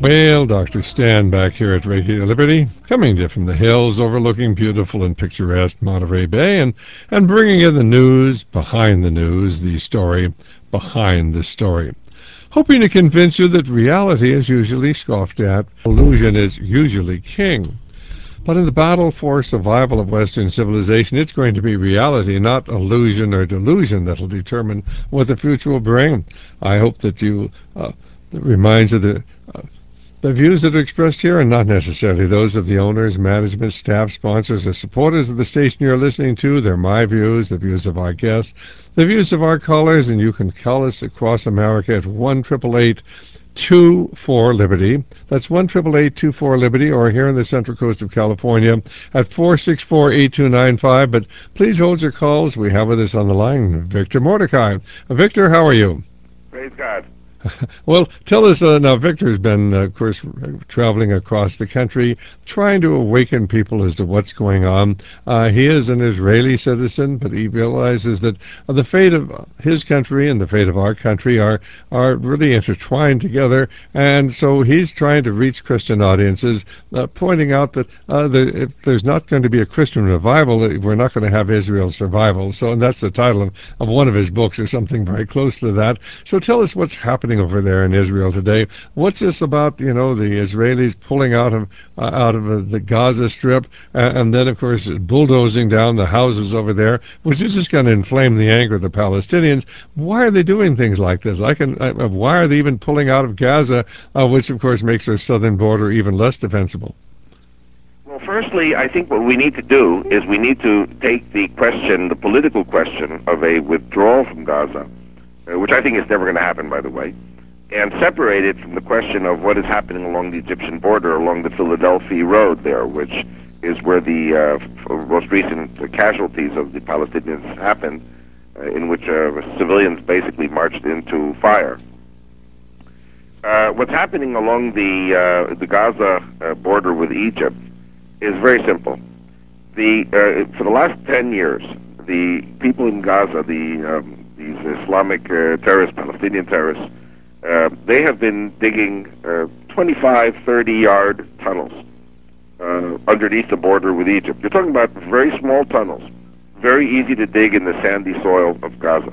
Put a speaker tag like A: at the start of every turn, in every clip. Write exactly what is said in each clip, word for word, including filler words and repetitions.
A: Well, Doctor Stan back here at Radio Liberty, coming to you from the hills overlooking beautiful and picturesque Monterey Bay, and, and bringing you the news behind the news, the story behind the story. Hoping to convince you that reality is usually scoffed at, illusion is usually king. But in the battle for survival of Western civilization, it's going to be reality, not illusion or delusion, that will determine what the future will bring. I hope that you, uh, that reminds you that uh, the views that are expressed here are not necessarily those of the owners, management, staff, sponsors, or supporters of the station you're listening to. They're my views, the views of our guests, the views of our callers, and you can call us across America at one eight eight eight, two four, Liberty. That's one eight eight eight, two four, Liberty, or here in the Central Coast of California at four six four, eight two nine five. But please hold your calls. We have with us on the line Victor Mordecai. Uh, Victor, how are you?
B: Praise God.
A: Well, tell us, uh, now Victor's been, uh, of course, traveling across the country, trying to awaken people as to what's going on. Uh, he is an Israeli citizen, but he realizes that uh, the fate of his country and the fate of our country are, are really intertwined together, and so he's trying to reach Christian audiences, uh, pointing out that uh, the, if there's not going to be a Christian revival, we're not going to have Israel's survival. So, and that's the title of, of one of his books, or something very close to that. So tell us what's happening over there in Israel today. What's this about, you know, the Israelis pulling out of uh, out of uh, the Gaza Strip, uh, and then, of course, bulldozing down the houses over there, which is just going to inflame the anger of the Palestinians? Why are they doing things like this? I can. I, why are they even pulling out of Gaza, uh, which, of course, makes their southern border even less defensible?
B: Well, firstly, I think what we need to do is we need to take the question, the political question of a withdrawal from Gaza, uh, which I think is never going to happen, by the way, and separate it from the question of what is happening along the Egyptian border, along the Philadelphia Road there, which is where the uh, most recent casualties of the Palestinians happened, uh, in which uh, civilians basically marched into fire. Uh, what's happening along the uh, the Gaza uh, border with Egypt is very simple. The uh, for the last ten years, the people in Gaza, the um, these Islamic uh, terrorists, Palestinian terrorists, uh, they have been digging uh, twenty-five, thirty-yard tunnels uh, underneath the border with Egypt. You're talking about very small tunnels, very easy to dig in the sandy soil of Gaza.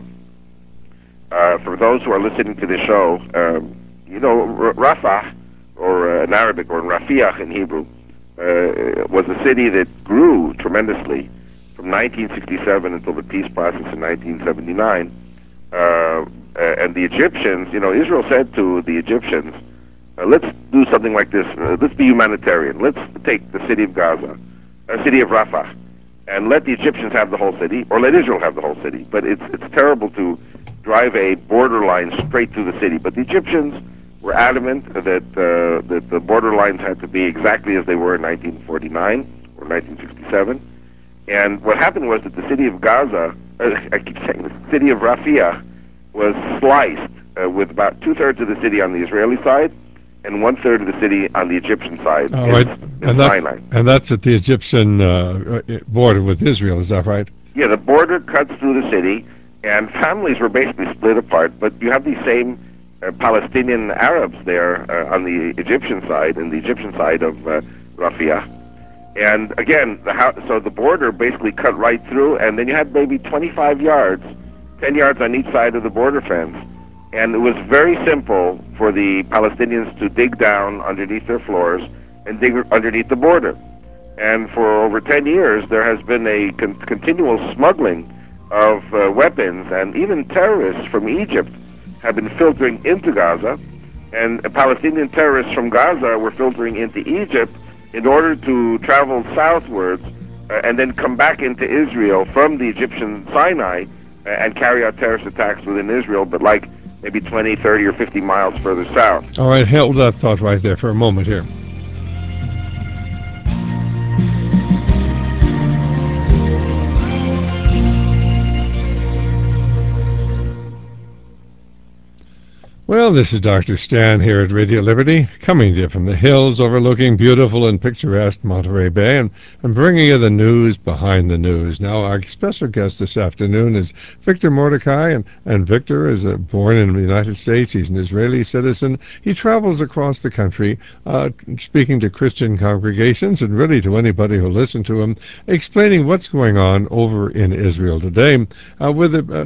B: Uh, for those who are listening to this show, um, you know, R- Rafah, or uh, in Arabic, or Rafiah in Hebrew, uh, was a city that grew tremendously from nineteen sixty-seven until the peace process in nineteen seventy-nine. Uh, and the Egyptians, you know, Israel said to the Egyptians, uh, let's do something like this. Uh, let's be humanitarian. Let's take the city of Gaza, the city of Rafah, and let the Egyptians have the whole city, or let Israel have the whole city. But it's it's terrible to drive a borderline straight through the city. But the Egyptians were adamant that uh, that the border lines had to be exactly as they were in nineteen forty-nine or nineteen sixty-seven. And what happened was that the city of Gaza, uh, I keep saying the city of Rafiah, was sliced uh, with about two-thirds of the city on the Israeli side and one-third of the city on the Egyptian side.
A: All
B: in,
A: right.
B: in
A: and, that's,
B: Sinai.
A: and that's at the Egyptian uh, border with Israel, is that right?
B: Yeah, the border cuts through the city, and families were basically split apart, but you have these same uh, Palestinian Arabs there uh, on the Egyptian side and the Egyptian side of uh, Rafiah. And again, the house, so the border basically cut right through, and then you had maybe twenty-five yards, ten yards on each side of the border fence. And it was very simple for the Palestinians to dig down underneath their floors and dig underneath the border. And for over ten years, there has been a con- continual smuggling of uh, weapons, and even terrorists from Egypt have been filtering into Gaza, and uh, Palestinian terrorists from Gaza were filtering into Egypt in order to travel southwards uh, and then come back into Israel from the Egyptian Sinai uh, and carry out terrorist attacks within Israel, but like maybe twenty, thirty, or fifty miles further south.
A: All right, hold that thought right there for a moment here. Well, this is Doctor Stan here at Radio Liberty, coming to you from the hills overlooking beautiful and picturesque Monterey Bay, and, and bringing you the news behind the news. Now, our special guest this afternoon is Victor Mordecai, and, and Victor is uh, born in the United States. He's an Israeli citizen. He travels across the country, uh, speaking to Christian congregations and really to anybody who listens to him, explaining what's going on over in Israel today, uh, with a,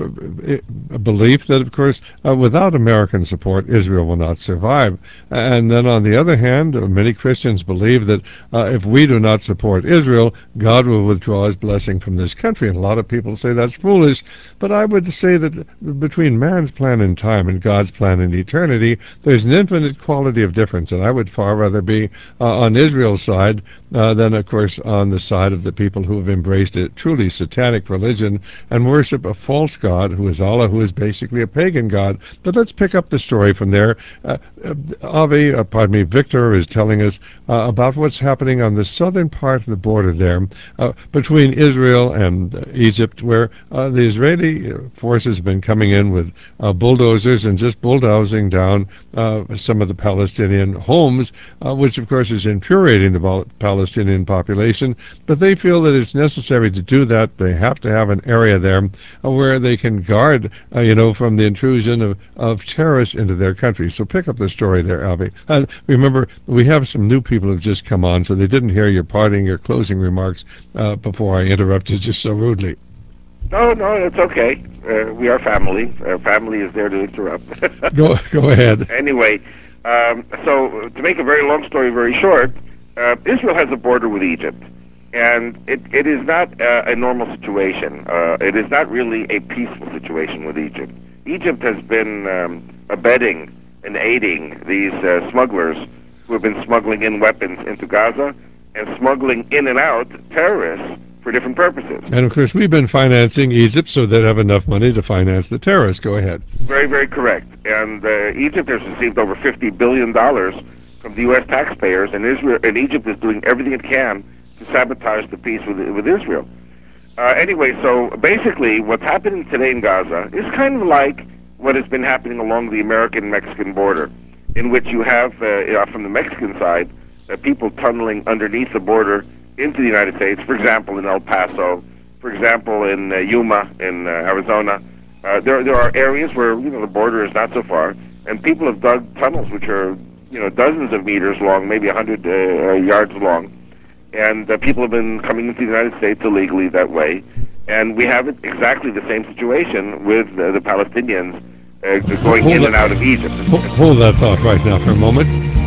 A: a, a belief that, of course, uh, without American support, Israel will not survive. And then on the other hand, many Christians believe that uh, if we do not support Israel, God will withdraw his blessing from this country. And a lot of people say that's foolish, but I would say that between man's plan in time and God's plan in eternity, there's an infinite quality of difference, and I would far rather be uh, on Israel's side uh, than, of course, on the side of the people who have embraced a truly satanic religion and worship a false God who is Allah, who is basically a pagan God. But let's pick up the story from there. Uh, uh, Avi, uh, pardon me, Victor is telling us uh, about what's happening on the southern part of the border there uh, between Israel and uh, Egypt, where uh, the Israeli forces have been coming in with uh, bulldozers and just bulldozing down uh, some of the Palestinian homes, uh, which of course is infuriating the Palestinian population. But they feel that it's necessary to do that. They have to have an area there uh, where they can guard, uh, you know, from the intrusion of, of terrorists into their country. So pick up the story there, Avi. Uh, remember, we have some new people who've just come on, so they didn't hear your parting, your closing remarks uh, before I interrupted you so rudely.
B: No, no, it's okay. Uh, we are family. Our family is there to interrupt.
A: go, go ahead.
B: Anyway, um, so to make a very long story very short, uh, Israel has a border with Egypt. And it, it is not uh, a normal situation. Uh, it is not really a peaceful situation with Egypt. Egypt has been um, abetting and aiding these uh, smugglers who have been smuggling in weapons into Gaza and smuggling in and out terrorists for different purposes.
A: And of course, we've been financing Egypt so they'd have enough money to finance the terrorists. Go ahead.
B: Very, very correct. And uh, Egypt has received over fifty billion dollars from the U S taxpayers, and Israel and Egypt is doing everything it can to sabotage the peace with, with Israel. Uh, anyway, so basically what's happening today in Gaza is kind of like what has been happening along the American-Mexican border, in which you have, uh, from the Mexican side, uh, people tunneling underneath the border into the United States, for example, in El Paso, for example, in uh, Yuma, in uh, Arizona. Uh, there, there are areas where, you know, the border is not so far, and people have dug tunnels which are, you know, dozens of meters long, maybe one hundred uh, yards long, and uh, people have been coming into the United States illegally that way. And we have exactly the same situation with uh, the Palestinians uh, going hold in that, and out of Egypt.
A: Hold that thought right now for a moment.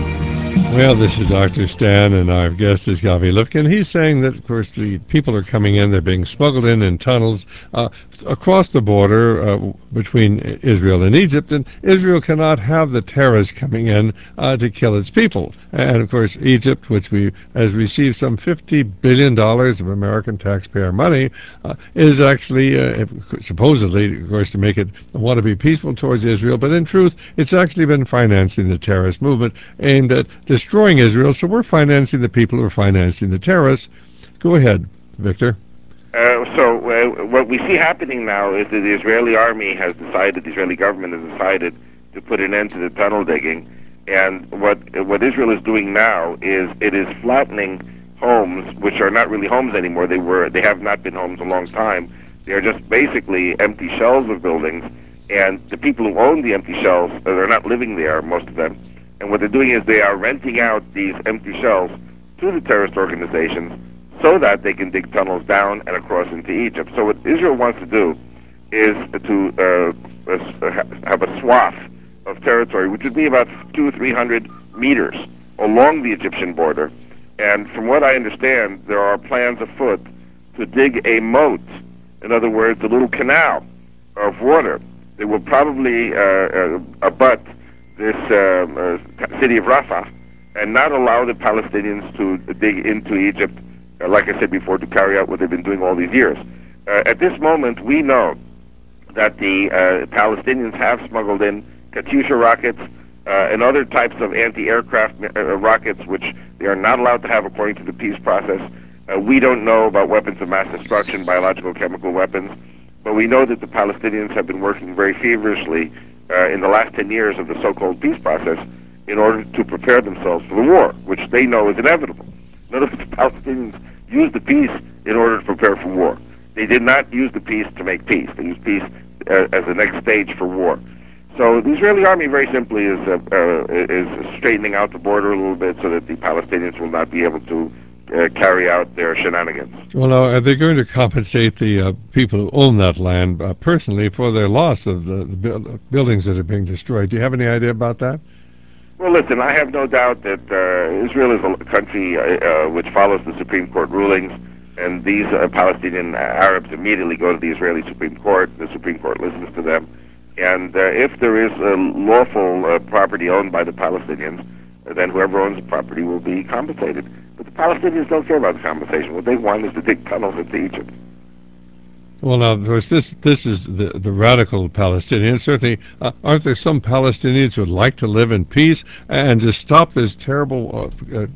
A: Well, this is Doctor Stan, and our guest is Gavi Lifkin. He's saying that, of course, the people are coming in, they're being smuggled in in tunnels uh, across the border uh, between Israel and Egypt, and Israel cannot have the terrorists coming in uh, to kill its people. And, of course, Egypt, which we has received some fifty billion dollars of American taxpayer money, uh, is actually, uh, supposedly, of course, to make it want to be peaceful towards Israel, but in truth, it's actually been financing the terrorist movement aimed at destroying Israel, so we're financing the people who are financing the terrorists. Go ahead, Victor.
B: Uh, so uh, what we see happening now is that the Israeli army has decided, the Israeli government has decided to put an end to the tunnel digging, and what what Israel is doing now is it is flattening homes, which are not really homes anymore. They were, they have not been homes a long time. They are just basically empty shells of buildings, and the people who own the empty shells, uh, they're not living there, most of them. And what they're doing is they are renting out these empty shells to the terrorist organizations so that they can dig tunnels down and across into Egypt. So what Israel wants to do is to uh, have a swath of territory, which would be about two or three hundred meters along the Egyptian border. And from what I understand, there are plans afoot to dig a moat, in other words, a little canal of water that will probably uh, uh, abut this uh, uh, city of Rafah and not allow the Palestinians to dig into Egypt, uh, like I said before, to carry out what they've been doing all these years. Uh, at this moment, we know that the uh, Palestinians have smuggled in Katyusha rockets uh, and other types of anti-aircraft uh, rockets, which they are not allowed to have according to the peace process. Uh, we don't know about weapons of mass destruction, biological, chemical weapons, but we know that the Palestinians have been working very feverishly uh, in the last ten years of the so-called peace process in order to prepare themselves for the war, which they know is inevitable. In other words, the Palestinians used the peace in order to prepare for war. They did not use the peace to make peace. They used peace uh, as the next stage for war. So the Israeli army very simply is uh, uh, is straightening out the border a little bit so that the Palestinians will not be able to uh, carry out their shenanigans.
A: Well, now, are they going to compensate the uh, people who own that land uh, personally for their loss of the, the bu- buildings that are being destroyed? Do you have any idea about that?
B: Well, listen, I have no doubt that uh, Israel is a country uh, uh, which follows the Supreme Court rulings, and these uh, Palestinian Arabs immediately go to the Israeli Supreme Court. The Supreme Court listens to them. And uh, if there is a lawful uh, property owned by the Palestinians, uh, then whoever owns the property will be compensated. But the Palestinians don't care about the compensation. What they want is to dig tunnels into Egypt.
A: Well, now, of course, this this is the the radical Palestinians. Certainly, uh, aren't there some Palestinians who would like to live in peace and just stop this terrible uh, uh,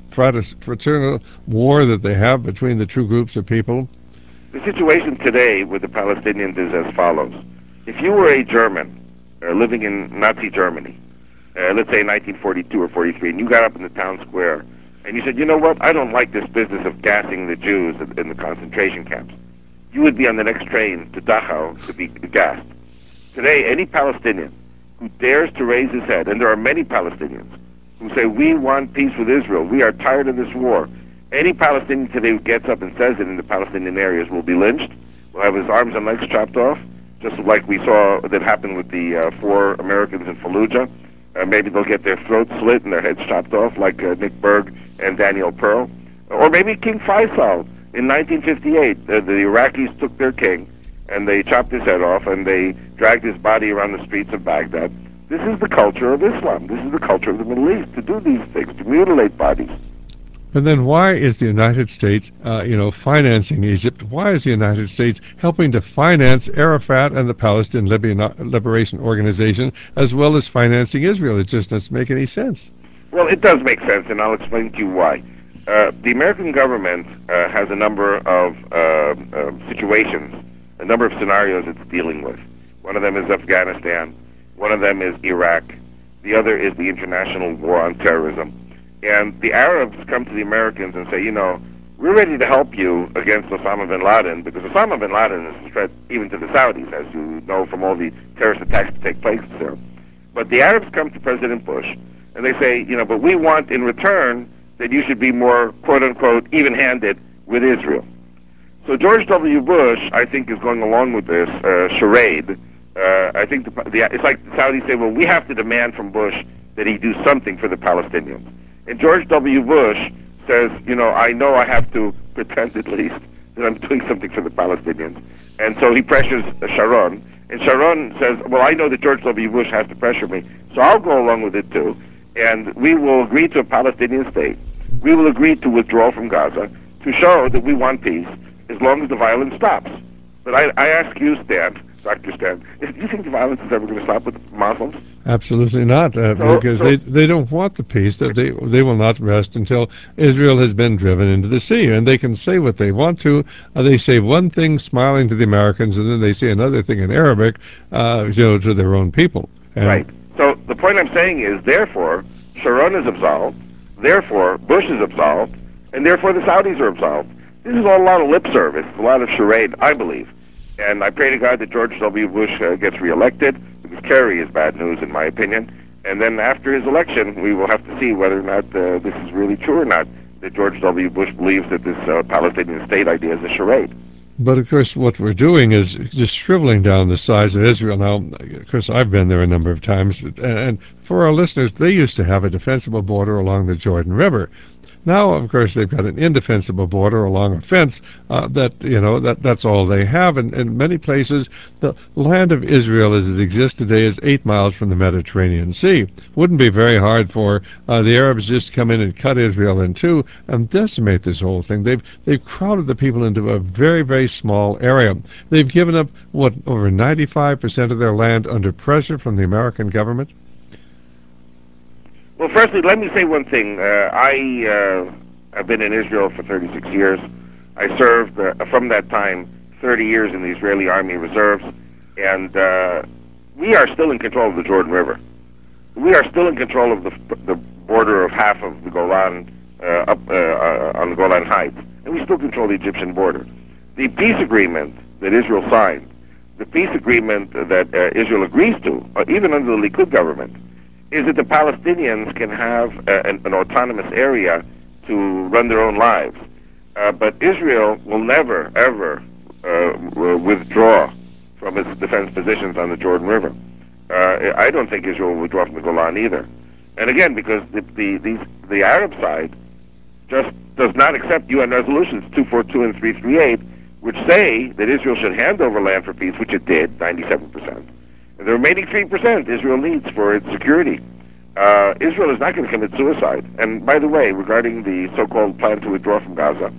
A: fraternal war that they have between the two groups of people?
B: The situation today with the Palestinians is as follows. If you were a German uh, living in Nazi Germany, uh, let's say nineteen forty-two or forty-three, and you got up in the town square and you said, you know what, I don't like this business of gassing the Jews in, in the concentration camps, you would be on the next train to Dachau to be gassed. Today, any Palestinian who dares to raise his head, and there are many Palestinians who say, we want peace with Israel, we are tired of this war, any Palestinian today who gets up and says it in the Palestinian areas will be lynched, will have his arms and legs chopped off, just like we saw that happened with the uh, four Americans in Fallujah. Uh, maybe they'll get their throats slit and their heads chopped off, like uh, Nick Berg and Daniel Pearl. Or maybe King Faisal in nineteen fifty-eight. Uh, the Iraqis took their king, and they chopped his head off, and they dragged his body around the streets of Baghdad. This is the culture of Islam. This is the culture of the Middle East, to do these things, to mutilate bodies.
A: But then why is the United States, uh, you know, financing Egypt? Why is the United States helping to finance Arafat and the Palestinian Liberation Organization as well as financing Israel? It just doesn't make any sense.
B: Well, it does make sense, and I'll explain to you why. Uh, the American government uh, has a number of uh, uh, situations, a number of scenarios it's dealing with. One of them is Afghanistan. One of them is Iraq. The other is the international war on terrorism. And the Arabs come to the Americans and say, you know, we're ready to help you against Osama bin Laden, because Osama bin Laden is a threat even to the Saudis, as you know from all the terrorist attacks that take place there. But the Arabs come to President Bush, and they say, you know, but we want in return that you should be more, quote-unquote, even-handed with Israel. So George W. Bush, I think, is going along with this uh, charade. Uh, I think the, the, it's like the Saudis say, well, we have to demand from Bush that he do something for the Palestinians. And George W. Bush says, you know, I know I have to pretend at least that I'm doing something for the Palestinians. And so he pressures Sharon. And Sharon says, well, I know that George W. Bush has to pressure me, so I'll go along with it too. And we will agree to a Palestinian state. We will agree to withdraw from Gaza to show that we want peace as long as the violence stops. But I, I ask you, Stan, Doctor Stan, do you think the violence is ever going to stop with Muslims?
A: Absolutely not, uh,
B: so,
A: because
B: so,
A: they they don't want the peace. That they they will not rest until Israel has been driven into the sea, and they can say what they want to. Uh, they say one thing, smiling to the Americans, and then they say another thing in Arabic, uh, you know, to their own people. And
B: right. So the point I'm saying is, therefore, Sharon is absolved, therefore Bush is absolved, and therefore the Saudis are absolved. This is all a lot of lip service, a lot of charade, I believe. And I pray to God that George W. Bush uh, gets reelected, because Kerry is bad news, in my opinion. And then after his election, we will have to see whether or not uh, this is really true or not, that George W. Bush believes that this uh, Palestinian state idea is a charade.
A: But, of course, what we're doing is just shriveling down the size of Israel. Now, of course, I've been there a number of times, and for our listeners, they used to have a defensible border along the Jordan River. Now, of course, they've got an indefensible border along a fence. Uh, that you know that that's all they have. And in many places, the land of Israel, as it exists today, is eight miles from the Mediterranean Sea. Wouldn't be very hard for uh, the Arabs just to come in and cut Israel in two and decimate this whole thing. They've they've crowded the people into a very very small area. They've given up what over ninety-five percent of their land under pressure from the American government.
B: Well, firstly, let me say one thing. Uh, I uh, have been in Israel for thirty-six years. I served, uh, from that time, thirty years in the Israeli Army Reserves. And uh, we are still in control of the Jordan River. We are still in control of the the border of half of the Golan uh, up uh, uh, on the Golan Heights, and we still control the Egyptian border. The peace agreement that Israel signed, the peace agreement that uh, Israel agrees to, uh, even under the Likud government, is that the Palestinians can have uh, an, an autonomous area to run their own lives. Uh, but Israel will never, ever uh, withdraw from its defense positions on the Jordan River. Uh, I don't think Israel will withdraw from the Golan either. And again, because the, the, these, the Arab side just does not accept U N resolutions two forty-two and three thirty-eight, which say that Israel should hand over land for peace, which it did, ninety-seven percent. And the remaining three percent Israel needs for its security. Uh, Israel is not going to commit suicide. And by the way, regarding the so-called plan to withdraw from Gaza,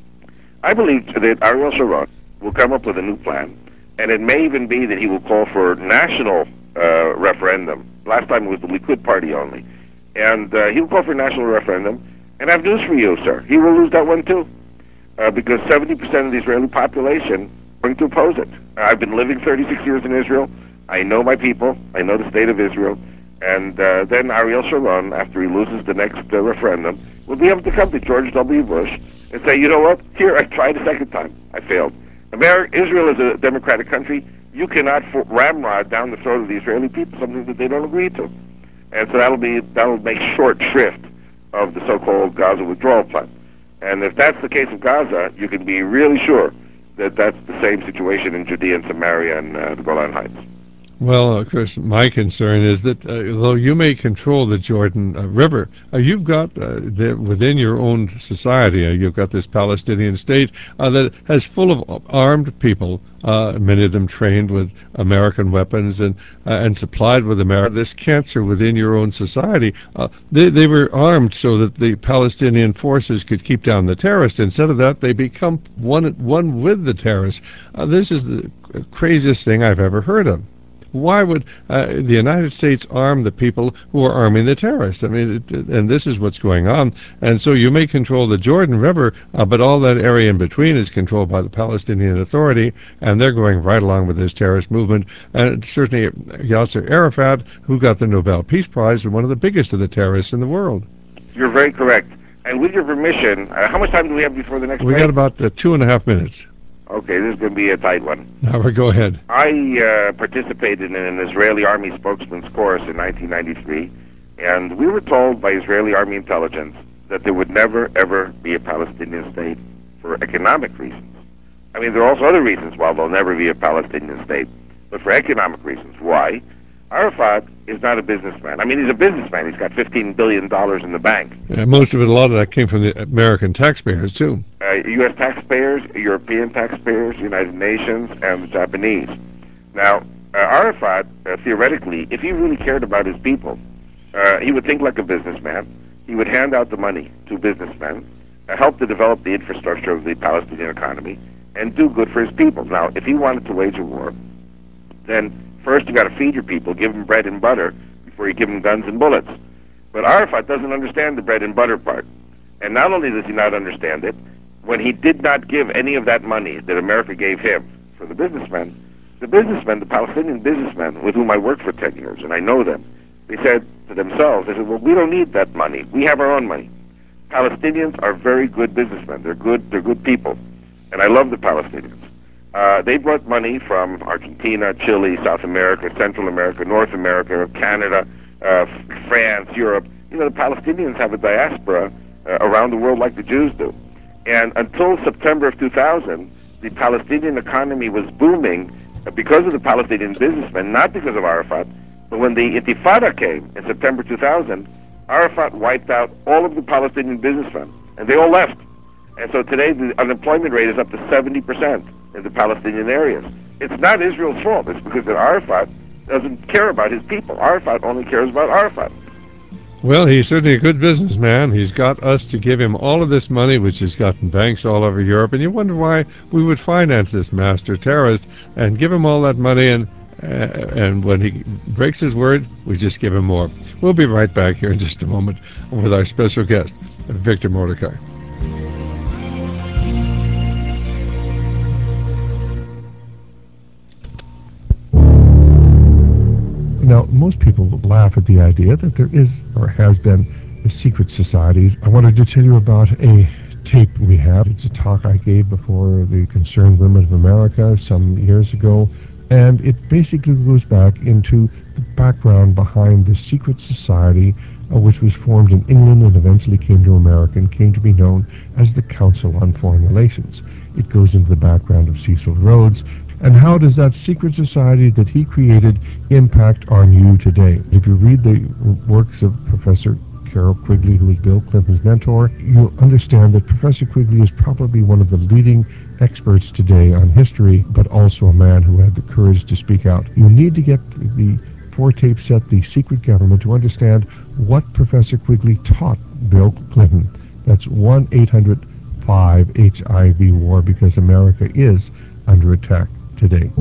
B: I believe that Ariel Sharon will come up with a new plan, and it may even be that he will call for national uh, referendum. Last time it was the Likud party only. And uh, he will call for a national referendum. And I have news for you, sir. He will lose that one too. Uh, because seventy percent of the Israeli population are going to oppose it. I've been living thirty-six years in Israel. I know my people. I know the state of Israel. And uh, then Ariel Sharon, after he loses the next uh, referendum, will be able to come to George W. Bush and say, you know what? Here, I tried a second time. I failed. America, Israel is a democratic country. You cannot for- ramrod down the throat of the Israeli people something that they don't agree to. And so that'll be that'll make short shrift of the so-called Gaza withdrawal plan. And if that's the case of Gaza, you can be really sure that that's the same situation in Judea and Samaria and uh, the Golan Heights.
A: Well, of course, my concern is that uh, although you may control the Jordan uh, River, uh, you've got uh, the, within your own society, uh, you've got this Palestinian state uh, that has full of armed people, uh, many of them trained with American weapons and uh, and supplied with America. This cancer within your own society, uh, they, they were armed so that the Palestinian forces could keep down the terrorists. Instead of that, they become one, one with the terrorists. Uh, this is the craziest thing I've ever heard of. Why would uh, the United States arm the people who are arming the terrorists? I mean, it, and this is what's going on. And so you may control the Jordan River, uh, but all that area in between is controlled by the Palestinian Authority, and they're going right along with this terrorist movement. And certainly Yasser Arafat, who got the Nobel Peace Prize, is one of the biggest of the terrorists in the world.
B: You're very correct. And with your permission, uh, how much time do we have before the next
A: We
B: break?
A: got about uh, two and a half minutes.
B: Okay, this is going to be a tight one.
A: Now, go ahead.
B: I uh, participated in an Israeli Army spokesman's course in nineteen ninety-three, and we were told by Israeli Army intelligence that there would never, ever be a Palestinian state for economic reasons. I mean, there are also other reasons why there'll never be a Palestinian state, but for economic reasons. Why? Arafat is not a businessman. I mean, he's a businessman. He's got fifteen billion dollars in the bank.
A: Yeah, most of it, a lot of that came from the American taxpayers, too.
B: Uh, U S taxpayers, European taxpayers, United Nations, and the Japanese. Now, uh, Arafat, uh, theoretically, if he really cared about his people, uh, he would think like a businessman. He would hand out the money to businessmen, uh, help to develop the infrastructure of the Palestinian economy, and do good for his people. Now, if he wanted to wage a war, then first you got to feed your people, give them bread and butter, before you give them guns and bullets. But Arafat doesn't understand the bread and butter part. And not only does he not understand it, when he did not give any of that money that America gave him for the businessmen, the businessmen, the Palestinian businessmen with whom I worked for ten years, and I know them, they said to themselves, they said, well, we don't need that money. We have our own money. Palestinians are very good businessmen. They're good, they're good people. And I love the Palestinians. Uh, they brought money from Argentina, Chile, South America, Central America, North America, Canada, uh, France, Europe. You know, the Palestinians have a diaspora uh, around the world like the Jews do. And until September of two thousand, the Palestinian economy was booming because of the Palestinian businessmen, not because of Arafat. But when the Intifada came in September two thousand, Arafat wiped out all of the Palestinian businessmen, and they all left. And so today the unemployment rate is up to seventy percent in the Palestinian areas. It's not Israel's fault. It's because that Arafat doesn't care about his people. Arafat only cares about Arafat.
A: Well, he's certainly a good businessman. He's got us to give him all of this money, which he's got in banks all over Europe, and you wonder why we would finance this master terrorist and give him all that money, and uh, and when he breaks his word, we just give him more. We'll be right back here in just a moment with our special guest, Victor Mordecai. Now, most people laugh at the idea that there is or has been a secret societies. I wanted to tell you about a tape we have. It's a talk I gave before the Concerned Women of America some years ago, and it basically goes back into the background behind the secret society uh, which was formed in England and eventually came to America and came to be known as the Council on Foreign Relations. It goes into the background of Cecil Rhodes, and how does that secret society that he created impact on you today? If you read the works of Professor Carroll Quigley, who was Bill Clinton's mentor, you'll understand that Professor Quigley is probably one of the leading experts today on history, but also a man who had the courage to speak out. You need to get the four-tape set, The Secret Government, to understand what Professor Quigley taught Bill Clinton. That's one eight hundred five H I V war, because America is under attack today.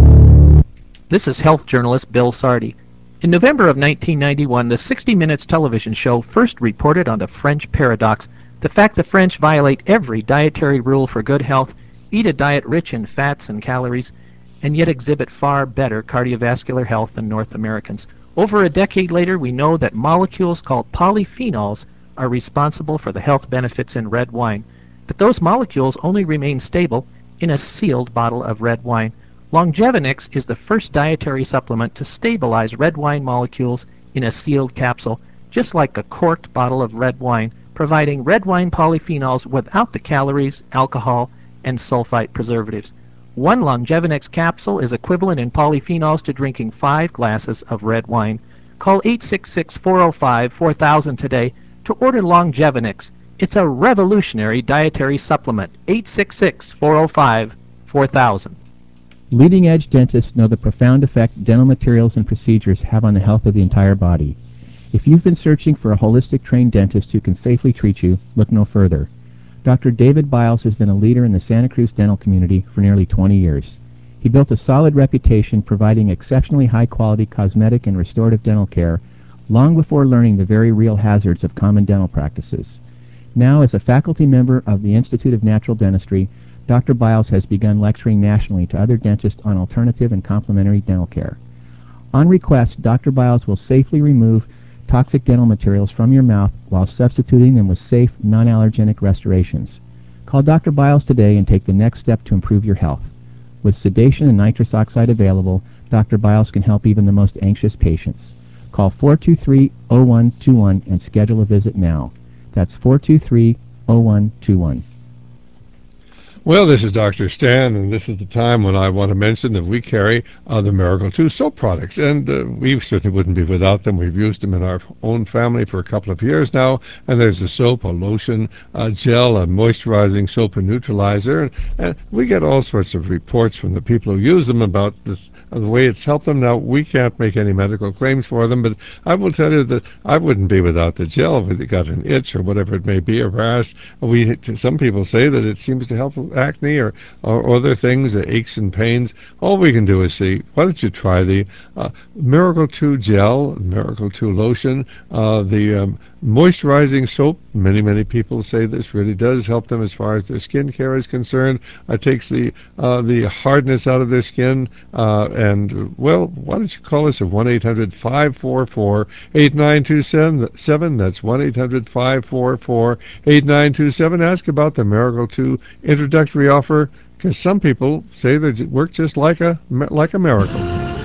C: This is health journalist Bill Sardi. In November of nineteen ninety-one, the sixty minutes television show first reported on the French paradox, the fact the French violate every dietary rule for good health, eat a diet rich in fats and calories, and yet exhibit far better cardiovascular health than North Americans. Over a decade later, we know that molecules called polyphenols are responsible for the health benefits in red wine, but those molecules only remain stable in a sealed bottle of red wine. Longevinix is the first dietary supplement to stabilize red wine molecules in a sealed capsule, just like a corked bottle of red wine, providing red wine polyphenols without the calories, alcohol, and sulfite preservatives. One Longevinix capsule is equivalent in polyphenols to drinking five glasses of red wine. Call eight six six, four zero five, four thousand today to order Longevinix. It's a revolutionary dietary supplement. eight six six, four zero five, four thousand.
D: Leading-edge dentists know the profound effect dental materials and procedures have on the health of the entire body. If you've been searching for a holistic trained dentist who can safely treat you, look no further. Doctor David Biles has been a leader in the Santa Cruz dental community for nearly twenty years. He built a solid reputation providing exceptionally high-quality cosmetic and restorative dental care long before learning the very real hazards of common dental practices. Now, as a faculty member of the Institute of Natural Dentistry, Doctor Biles has begun lecturing nationally to other dentists on alternative and complementary dental care. On request, Doctor Biles will safely remove toxic dental materials from your mouth while substituting them with safe, non-allergenic restorations. Call Doctor Biles today and take the next step to improve your health. With sedation and nitrous oxide available, Doctor Biles can help even the most anxious patients. Call four two three, zero one two one and schedule a visit now. That's four two three, zero one two one.
A: Well, this is Doctor Stan, and this is the time when I want to mention that we carry uh, the Miracle two soap products, and uh, we certainly wouldn't be without them. We've used them in our own family for a couple of years now, and there's a soap, a lotion, a gel, a moisturizing soap and neutralizer, and, and we get all sorts of reports from the people who use them about this, uh, the way it's helped them. Now, we can't make any medical claims for them, but I will tell you that I wouldn't be without the gel if it got an itch or whatever it may be, a rash. We, some people say that it seems to help acne or, or other things, uh, aches and pains. All we can do is say, why don't you try the uh, Miracle two gel, Miracle two lotion, uh, the um, moisturizing soap. Many, many people say this really does help them as far as their skin care is concerned. It takes the uh, the hardness out of their skin. Uh, and, well, why don't you call us at one eight hundred, five four four, eight nine two seven. That's one eight hundred, five four four, eight nine two seven. Ask about the Miracle two introductory offer, because some people say that it works just like a like a miracle.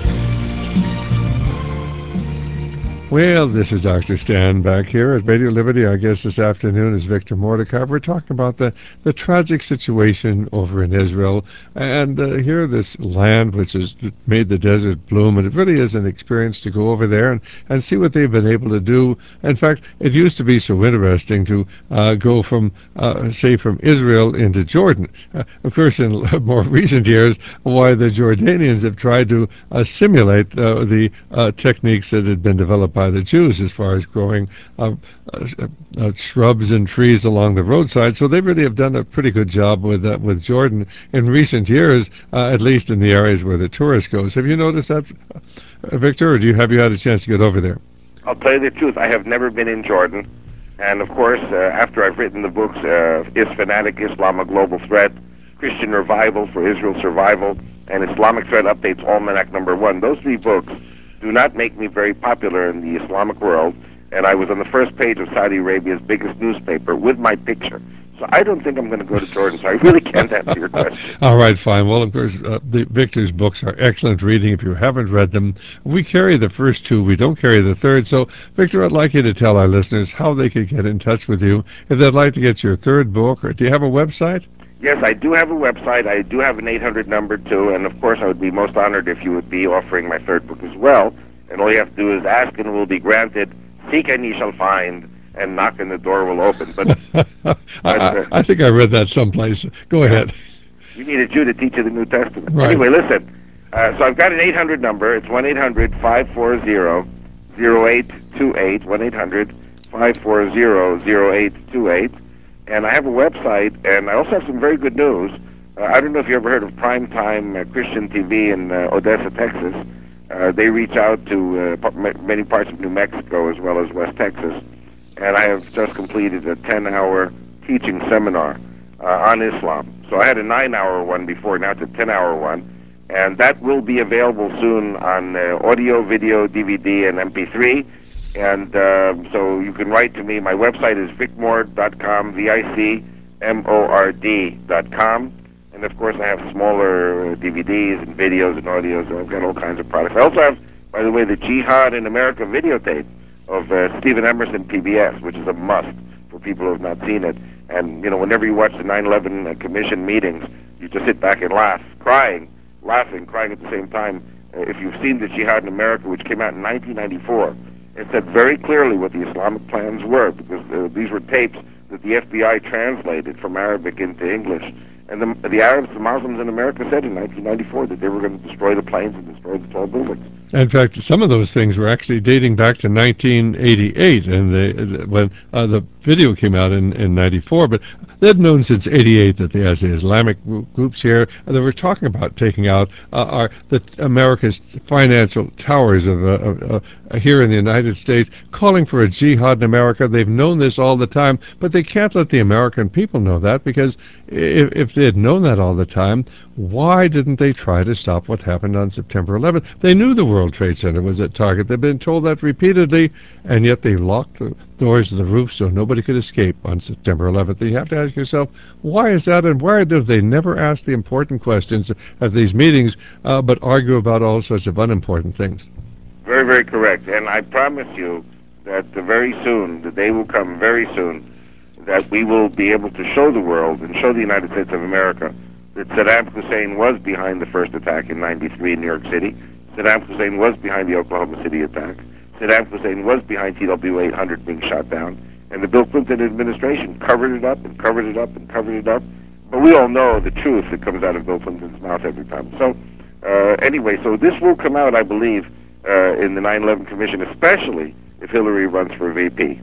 A: Well, this is Doctor Stan back here at Radio Liberty. Our guest this afternoon is Victor Mordecai. We're talking about the, the tragic situation over in Israel, and uh, here this land which has made the desert bloom, and it really is an experience to go over there and, and see what they've been able to do. In fact, it used to be so interesting to uh, go from, uh, say, from Israel into Jordan. Uh, of course, in more recent years, why the Jordanians have tried to uh, simulate uh, the uh, techniques that had been developed by the Jews as far as growing uh, uh, uh, shrubs and trees along the roadside. So they really have done a pretty good job with uh, with Jordan in recent years, uh, at least in the areas where the tourist goes. Have you noticed that, uh, Victor, or do you have you had a chance to get over there?
B: I'll tell you the truth. I have never been in Jordan. And, of course, uh, after I've written the books, uh, Is Fanatic Islam a Global Threat?, Christian Revival for Israel's Survival, and Islamic Threat Updates Almanac Number One, those three books do not make me very popular in the Islamic world, and I was on the first page of Saudi Arabia's biggest newspaper with my picture. So I don't think I'm going to go to Jordan, so I really can't answer your question.
A: All right, fine. Well, of course, uh, the Victor's books are excellent reading if you haven't read them. We carry the first two. We don't carry the third. So, Victor, I'd like you to tell our listeners how they could get in touch with you if they'd like to get your third book. Or do you have a website?
B: Yes, I do have a website. I do have an eight hundred number, too. And, of course, I would be most honored if you would be offering my third book as well. And all you have to do is ask and it will be granted. Seek and ye shall find. And knock and the door will open. But, but
A: I,
B: uh,
A: I think I read that someplace. Go
B: yeah.
A: ahead.
B: We need a Jew to teach you the New Testament.
A: Right.
B: Anyway, listen. Uh, so I've got an eight hundred number. It's one eight hundred five four zero zero eight two eight, one eight hundred five four zero zero eight two eight. And I have a website, and I also have some very good news. Uh, I don't know if you ever heard of Primetime uh, Christian T V in uh, Odessa, Texas. Uh, they reach out to uh, p- many parts of New Mexico as well as West Texas. And I have just completed a ten-hour teaching seminar uh, on Islam. So I had a nine-hour one before, now it's a ten-hour one. And that will be available soon on uh, audio, video, D V D, and M P three. And uh, so you can write to me. My website is vic mord dot com, V I C M O R D dot com. And, of course, I have smaller uh, D V Ds and videos and audios. So I've got all kinds of products. I also have, by the way, the Jihad in America videotape of uh, Stephen Emerson P B S, which is a must for people who have not seen it. And, you know, whenever you watch the nine eleven uh, Commission meetings, you just sit back and laugh, crying, laughing, crying at the same time. Uh, if you've seen the Jihad in America, which came out in nineteen ninety-four, it said very clearly what the Islamic plans were, because uh, these were tapes that the F B I translated from Arabic into English. And the, the Arabs, the Muslims in America said in nineteen ninety-four that they were going to destroy the planes and destroy the tall buildings.
A: In fact, some of those things were actually dating back to nineteen eighty-eight, and they, when uh, the video came out in, in ninety-four, but they'd known since eighty-eight that there's the Islamic groups here, and they were talking about taking out uh, our the America's financial towers of, uh, of uh, here in the United States, calling for a jihad in America. They've known this all the time, but they can't let the American people know that, because if, if they had known that all the time, why didn't they try to stop what happened on September eleventh? They knew the World Trade Center was at target. They've been told that repeatedly, and yet they locked the doors to the roof so nobody could escape on September eleventh. You have to ask yourself, why is that, and why do they never ask the important questions at these meetings, uh, but argue about all sorts of unimportant things?
B: Very, very correct. And I promise you that uh, very soon, the day will come very soon, that we will be able to show the world and show the United States of America that Saddam Hussein was behind the first attack in ninety-three in New York City. Saddam Hussein was behind the Oklahoma City attack. Saddam Hussein was behind T W eight hundred being shot down. And the Bill Clinton administration covered it up and covered it up and covered it up. But we all know the truth that comes out of Bill Clinton's mouth every time. So uh, anyway, so this will come out, I believe, uh, in the nine eleven Commission, especially if Hillary runs for V P.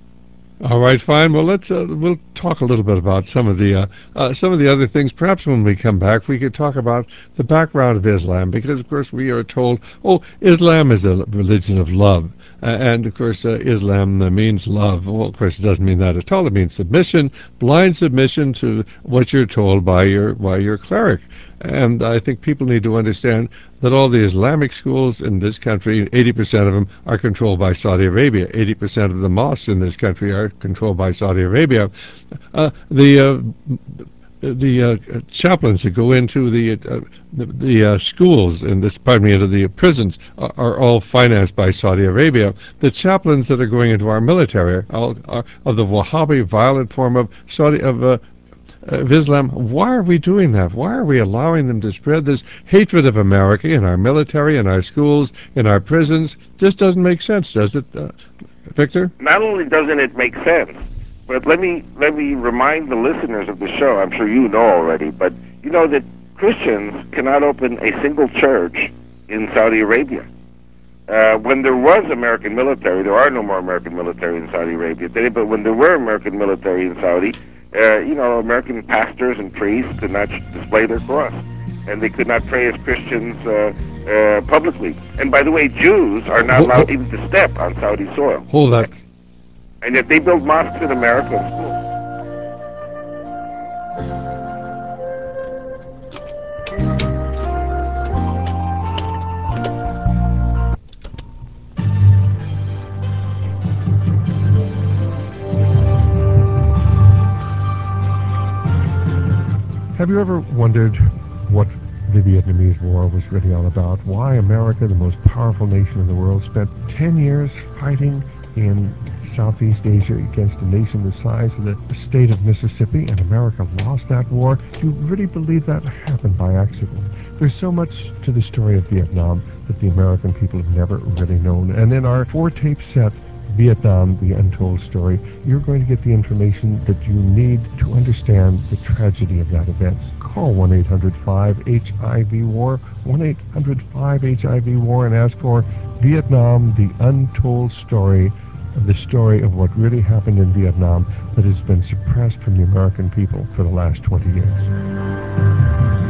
A: All right, fine. Well, let's uh, we'll talk a little bit about some of the uh, uh, some of the other things. Perhaps when we come back, we could talk about the background of Islam, because of course we are told, oh, Islam is a religion of love, uh, and of course uh, Islam uh, means love. Well, of course it doesn't mean that at all. It means submission, blind submission to what you're told by your by your cleric. And I think people need to understand that all the Islamic schools in this country, eighty percent of them are controlled by Saudi Arabia. eighty percent of the mosques in this country are controlled by Saudi Arabia. Uh, the uh, the uh, chaplains that go into the uh, the, the uh, schools in this, pardon me, into the prisons are, are all financed by Saudi Arabia. The chaplains that are going into our military are, are of the Wahhabi violent form of Saudi of uh, of Islam. Why are we doing that? Why are we allowing them to spread this hatred of America in our military, in our schools, in our prisons? Just doesn't make sense, does it, uh, Victor?
B: Not only doesn't it make sense, but let me let me remind the listeners of the show, I'm sure you know already, but you know that Christians cannot open a single church in Saudi Arabia. Uh, when there was American military, there are no more American military in Saudi Arabia today, but when there were American military in Saudi, Uh, you know, American pastors and priests could not display their cross, and they could not pray as Christians uh, uh, publicly. And by the way, Jews are not allowed even to step on Saudi soil.
A: Hold that.
B: And yet they build mosques in America and schools.
A: Have you ever wondered what the Vietnamese War was really all about? Why America, the most powerful nation in the world, spent ten years fighting in Southeast Asia against a nation the size of the state of Mississippi, and America lost that war? Do you really believe that happened by accident? There's so much to the story of Vietnam that the American people have never really known. And in our four-tape set, Vietnam, The Untold Story, you're going to get the information that you need to understand the tragedy of that event. Call one eight hundred five H I V war, one eight hundred five H I V war, and ask for Vietnam, The Untold Story, the story of what really happened in Vietnam that has been suppressed from the American people for the last twenty years.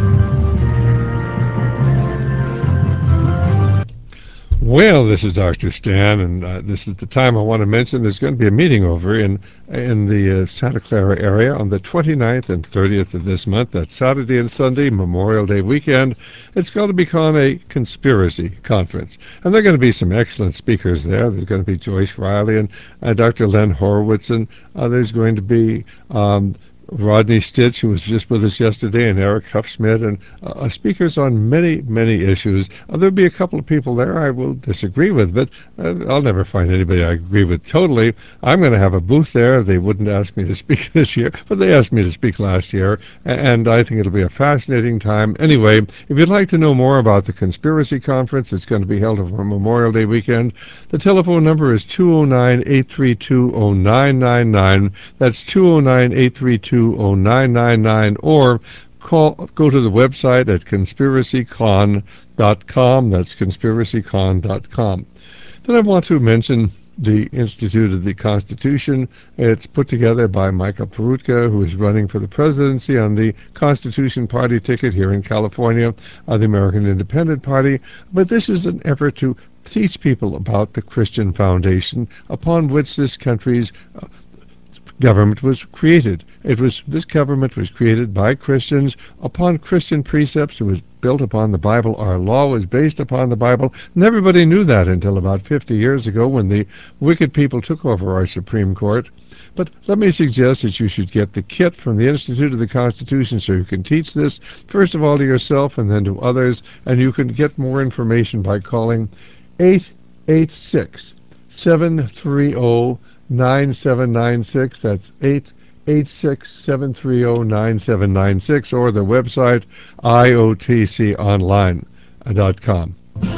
A: Well, this is Doctor Stan, and uh, this is the time I want to mention there's going to be a meeting over in in the uh, Santa Clara area on the twenty-ninth and thirtieth of this month. That's Saturday and Sunday, Memorial Day weekend. It's going to become a conspiracy conference, and there are going to be some excellent speakers there. There's going to be Joyce Riley and uh, Doctor Len Horowitz, and uh, there's going to be Um, Rodney Stitch, who was just with us yesterday, and Eric Huffsmith, and uh, speakers on many, many issues. Uh, there'll be a couple of people there I will disagree with, but uh, I'll never find anybody I agree with totally. I'm going to have a booth there. They wouldn't ask me to speak this year, but they asked me to speak last year, and I think it'll be a fascinating time. Anyway, if you'd like to know more about the Conspiracy Conference, it's going to be held over Memorial Day weekend. The telephone number is two oh nine, eight three two, oh nine nine nine. That's two oh nine, eight three two, oh nine nine nine, or call go to the website at conspiracy con dot com. That's conspiracy con dot com. Then I want to mention the Institute of the Constitution. It's put together by Michael Perutka, who is running for the presidency on the Constitution Party ticket here in California, uh, the American Independent Party. But this is an effort to teach people about the Christian foundation upon which this country's uh, government was created. It was this government was created by Christians upon Christian precepts. It was built upon the Bible. Our law was based upon the Bible, and everybody knew that until about fifty years ago when the wicked people took over our Supreme Court. But let me suggest that you should get the kit from the Institute of the Constitution so you can teach this, first of all, to yourself and then to others, and you can get more information by calling eight eight six, seven three zero, nine seven nine six. That's eight eight six, seven three zero, nine seven nine six, or the website I O T C online dot com.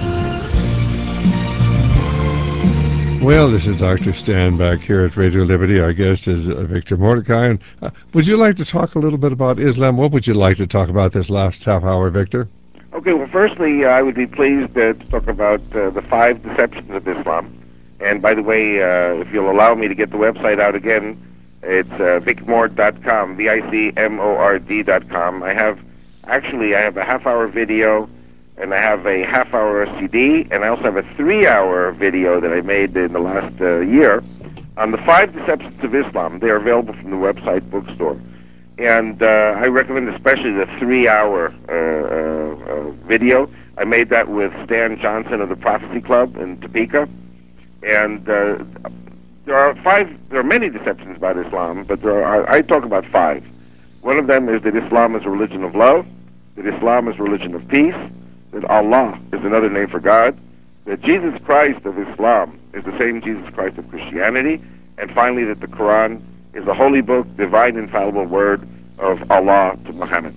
A: Well, this is Doctor Stan back here at Radio Liberty. Our guest is uh, Victor Mordecai. And, uh, would you like to talk a little bit about Islam? What would you like to talk about this last half hour, Victor?
B: Okay, well, firstly, uh, I would be pleased uh, to talk about uh, the five deceptions of Islam. And by the way, uh, if you'll allow me to get the website out again, it's uh, vic mord dot com, V I C M O R D dot com. I have, actually, I have a half-hour video, and I have a half-hour C D, and I also have a three-hour video that I made in the last uh, year on the five deceptions of Islam. They are available from the website bookstore. And uh, I recommend especially the three-hour uh, uh, uh, video. I made that with Stan Johnson of the Prophecy Club in Topeka. And uh, there are five, there are many deceptions about Islam, but there are, I talk about five. One of them is that Islam is a religion of love, that Islam is a religion of peace, that Allah is another name for God, that Jesus Christ of Islam is the same Jesus Christ of Christianity, and finally that the Quran is the holy book, divine, infallible word of Allah to Muhammad.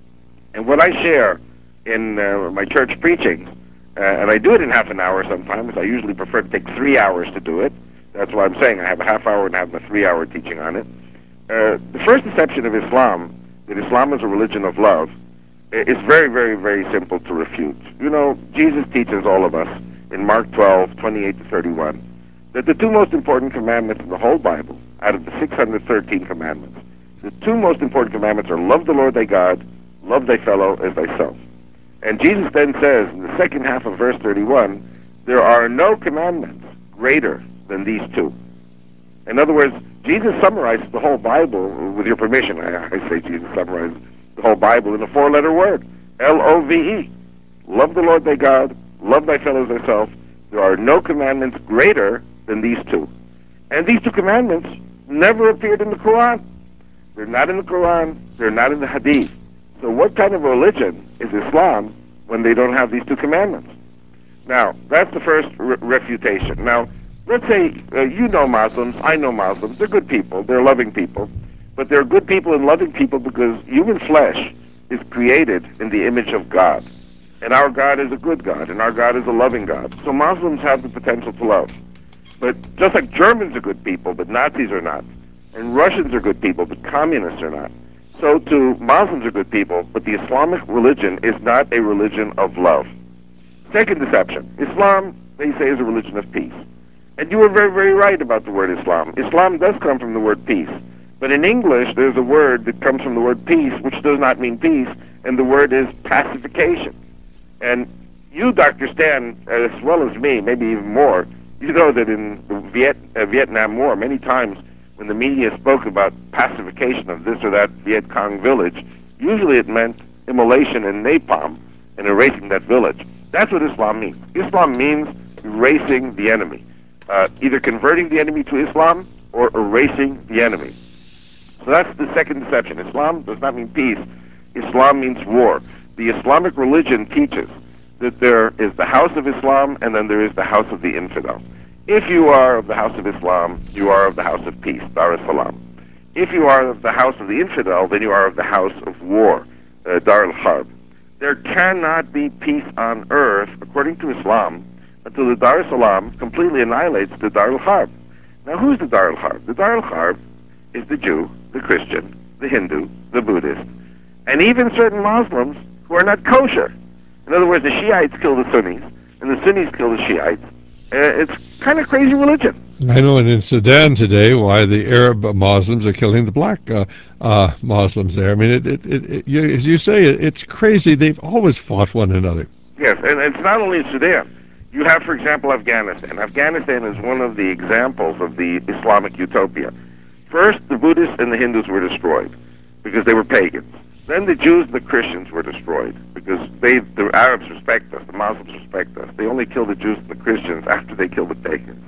B: And what I share in uh, my church preaching, uh, and I do it in half an hour sometimes, I usually prefer to take three hours to do it. That's why I'm saying I have a half hour and I have a three-hour teaching on it. Uh, the first deception of Islam, that Islam is a religion of love, is very, very, very simple to refute. You know, Jesus teaches all of us in Mark twelve, twenty-eight to thirty-one, that the two most important commandments in the whole Bible, out of the six hundred thirteen commandments, the two most important commandments are love the Lord thy God, love thy fellow as thyself. And Jesus then says in the second half of verse thirty-one, there are no commandments greater than these two. In other words, Jesus summarizes the whole Bible, with your permission, I, I say Jesus summarizes the whole Bible in a four-letter word, L O V E. Love the Lord thy God, love thy fellow as thyself. There are no commandments greater than these two. And these two commandments never appeared in the Quran. They're not in the Quran, they're not in the Hadith. So what kind of religion is Islam when they don't have these two commandments? Now, that's the first re- refutation. Now, let's say uh, you know Muslims, I know Muslims. They're good people. They're loving people. But they're good people and loving people because human flesh is created in the image of God. And our God is a good God, and our God is a loving God. So Muslims have the potential to love. But just like Germans are good people, but Nazis are not, and Russians are good people, but communists are not, so too Muslims are good people, but the Islamic religion is not a religion of love. Second deception. Islam, they say, is a religion of peace. And you were very, very right about the word Islam. Islam does come from the word peace. But in English, there's a word that comes from the word peace, which does not mean peace, and the word is pacification. And you, Doctor Stan, as well as me, maybe even more, you know that in the Viet, uh, Vietnam War, many times when the media spoke about pacification of this or that Viet Cong village, usually it meant immolation and napalm and erasing that village. That's what Islam means. Islam means erasing the enemy, uh, either converting the enemy to Islam or erasing the enemy. So that's the second deception. Islam does not mean peace. Islam means war. The Islamic religion teaches that there is the house of Islam and then there is the house of the infidel. If you are of the house of Islam, you are of the house of peace, Dar es Salaam. If you are of the house of the infidel, then you are of the house of war, uh, Dar al-Harb. There cannot be peace on earth, according to Islam, until the Dar es Salaam completely annihilates the Dar al-Harb. Now, who's the Dar al-Harb? The Dar al-Harb is the Jew, the Christian, the Hindu, the Buddhist, and even certain Muslims who are not kosher. In other words, the Shiites kill the Sunnis, and the Sunnis kill the Shiites. Uh, it's kind of crazy religion.
A: I know, and in Sudan today, why the Arab Muslims are killing the black uh, uh, Muslims there. I mean, it, it, it, it, you, as you say, it, it's crazy. They've always fought one another.
B: Yes, and it's not only Sudan. You have, for example, Afghanistan. Afghanistan is one of the examples of the Islamic utopia. First, the Buddhists and the Hindus were destroyed because they were pagans. Then the Jews and the Christians were destroyed because they, the Arabs respect us, the Muslims respect us. They only kill the Jews and the Christians after they kill the pagans.